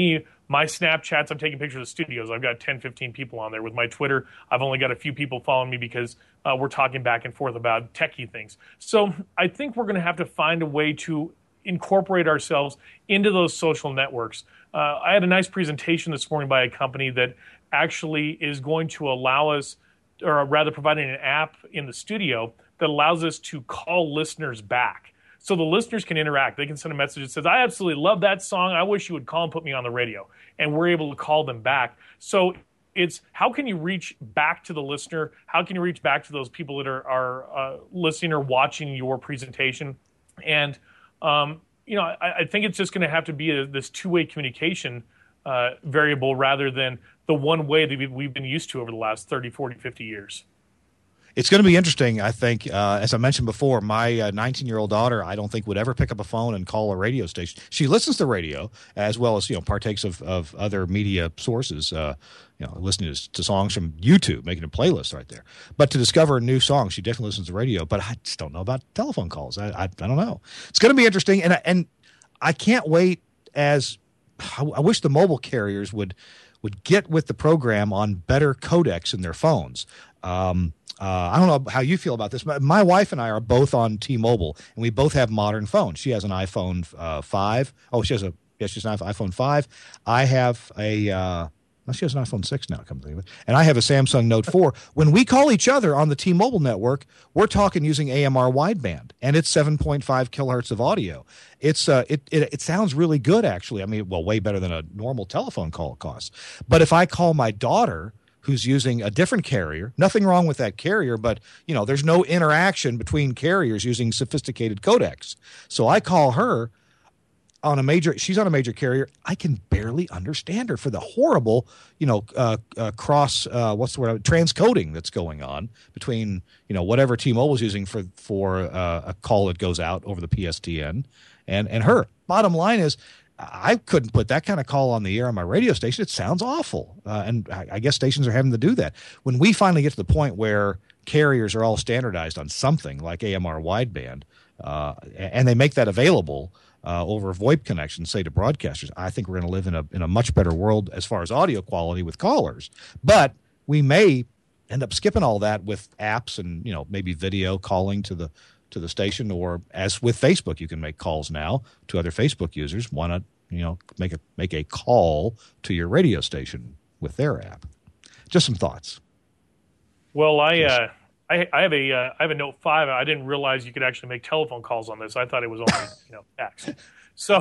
my Snapchats, I'm taking pictures of studios. I've got ten, fifteen people on there. With my Twitter, I've only got a few people following me because uh, we're talking back and forth about techie things. So I think we're going to have to find a way to incorporate ourselves into those social networks. Uh, I had a nice presentation this morning by a company that actually is going to allow us, or rather providing an app in the studio that allows us to call listeners back. So the listeners can interact. They can send a message that says, I absolutely love that song. I wish you would call and put me on the radio. And we're able to call them back. So it's how can you reach back to the listener? How can you reach back to those people that are, are uh, listening or watching your presentation? And, um, you know, I, I think it's just going to have to be a, this two-way communication uh, variable rather than the one way that we've been used to over the last thirty, forty, fifty years. It's going to be interesting, I think. Uh, as I mentioned before, my uh, nineteen-year-old daughter, I don't think would ever pick up a phone and call a radio station. She listens to radio as well as, you know, partakes of, of other media sources, uh, you know, listening to, to songs from YouTube, making a playlist right there. But to discover a new song, she definitely listens to radio. But I just don't know about telephone calls. I I, I don't know. It's going to be interesting, and and I can't wait. As I, I wish the mobile carriers would would get with the program on better codecs in their phones. Um, Uh, I don't know how you feel about this, but my wife and I are both on T-Mobile, and we both have modern phones. She has an iPhone uh, five. Oh, she has a yes, she has an iPhone five. I have a uh, no, she has an iPhone six now. Come to think of it, and I have a Samsung Note four. When we call each other on the T-Mobile network, we're talking using A M R wideband, and it's seven point five kilohertz of audio. It's uh, it, it it sounds really good, actually. I mean, well, way better than a normal telephone call costs. But if I call my daughter, who's using a different carrier, nothing wrong with that carrier, but, you know, there's no interaction between carriers using sophisticated codecs. So I call her on a major, she's on a major carrier. I can barely understand her for the horrible, you know, uh, uh, cross, uh, what's the word, transcoding that's going on between, you know, whatever T-Mobile's using for, for uh, a call that goes out over the P S T N and, and her. Bottom line is, I couldn't put that kind of call on the air on my radio station. It sounds awful. Uh, and I, I guess stations are having to do that. When we finally get to the point where carriers are all standardized on something like A M R wideband, uh, and they make that available uh, over VoIP connections, say to broadcasters, I think we're going to live in a in a much better world as far as audio quality with callers. But we may end up skipping all that with apps and, you know, maybe video calling to the to the station, or as with Facebook, you can make calls now to other Facebook users. Why not, you know, make a make a call to your radio station with their app? Just some thoughts. Well, I uh, I, I have a uh, I have a Note five. I didn't realize you could actually make telephone calls on this. I thought it was only, you know, text. So,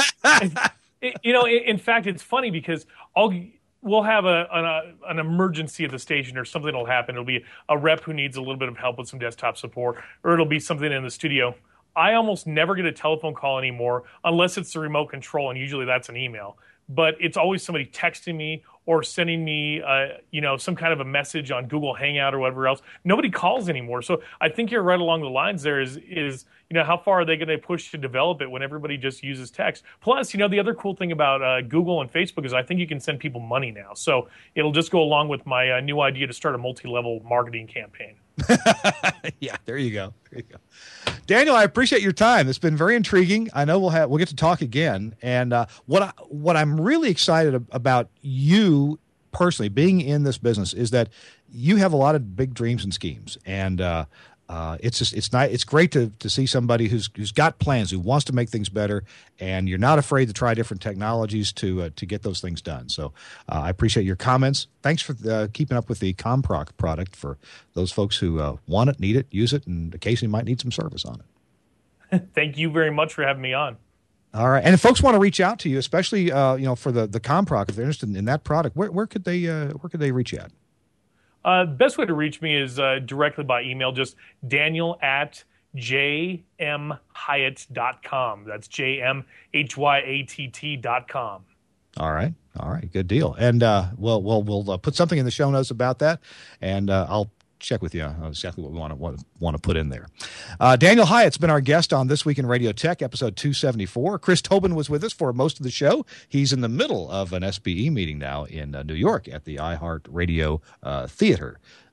it, you know, in, in fact, it's funny because I'll. We'll have a, an, an emergency at the station, or something will happen. It'll be a rep who needs a little bit of help with some desktop support, or it'll be something in the studio. I almost never get a telephone call anymore unless it's the remote control, and usually that's an email. But it's always somebody texting me or sending me, uh, you know, some kind of a message on Google Hangout or whatever else. Nobody calls anymore. So I think you're right along the lines there is, is you know, how far are they going to push to develop it when everybody just uses text? Plus, you know, the other cool thing about uh, Google and Facebook is I think you can send people money now. So it'll just go along with my uh, new idea to start a multi-level marketing campaign. Yeah, there you go. There you go. Daniel, I appreciate your time. It's been very intriguing. I know we'll have we'll get to talk again. And uh, what I, what I'm really excited about you personally being in this business is that you have a lot of big dreams and schemes, and uh, uh, it's just it's not it's great to to see somebody who's who's got plans, who wants to make things better, and you're not afraid to try different technologies to uh, to get those things done. So uh, I appreciate your comments. Thanks for uh, keeping up with the Comproc product for those folks who uh, want it, need it, use it, and occasionally might need some service on it. Thank you very much for having me on. All right, and if folks want to reach out to you, especially uh, you know for the the Comproc, if they're interested in, in that product, where where could they uh, where could they reach you at? Uh, the best way to reach me is uh, directly by email, just Daniel at j m hyatt dot com. That's J M H Y A T T dot com. All right. All right. Good deal. And uh, we'll we'll we'll uh, put something in the show notes about that, and uh, I'll check with you on exactly what we want to want, want to put in there. Uh, Daniel Hyatt's been our guest on This Week in Radio Tech, episode two seventy-four. Chris Tobin was with us for most of the show. He's in the middle of an S B E meeting now in uh, New York at the iHeart Radio uh, Theater.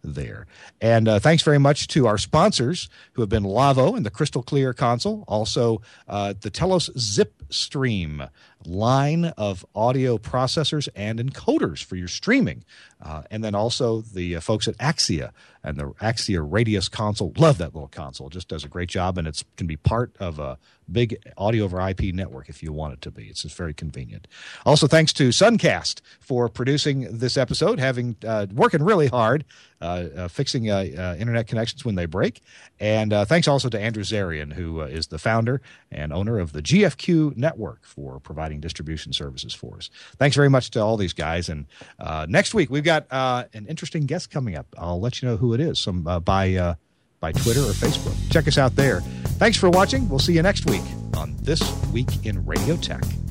there. And uh, thanks very much to our sponsors who have been Lavo and the Crystal Clear console, also uh, the Telos ZipStream line of audio processors and encoders for your streaming. Uh, and then also the uh, folks at Axia and the Axia Radius console. Love that little console. It just does a great job, and it can be part of a big audio over I P network if you want it to be. It's just very convenient. Also, thanks to Suncast for producing this episode, having uh, working really hard, uh, uh, fixing uh, uh, internet connections when they break. And uh, thanks also to Andrew Zarian, who uh, is the founder and owner of the G F Q network, for providing distribution services for us. Thanks very much to all these guys. And uh, next week, we've got uh, an interesting guest coming up. I'll let you know who it is some uh, by uh, by Twitter or Facebook. Check us out there. Thanks for watching. We'll see you next week on This Week in Radio Tech.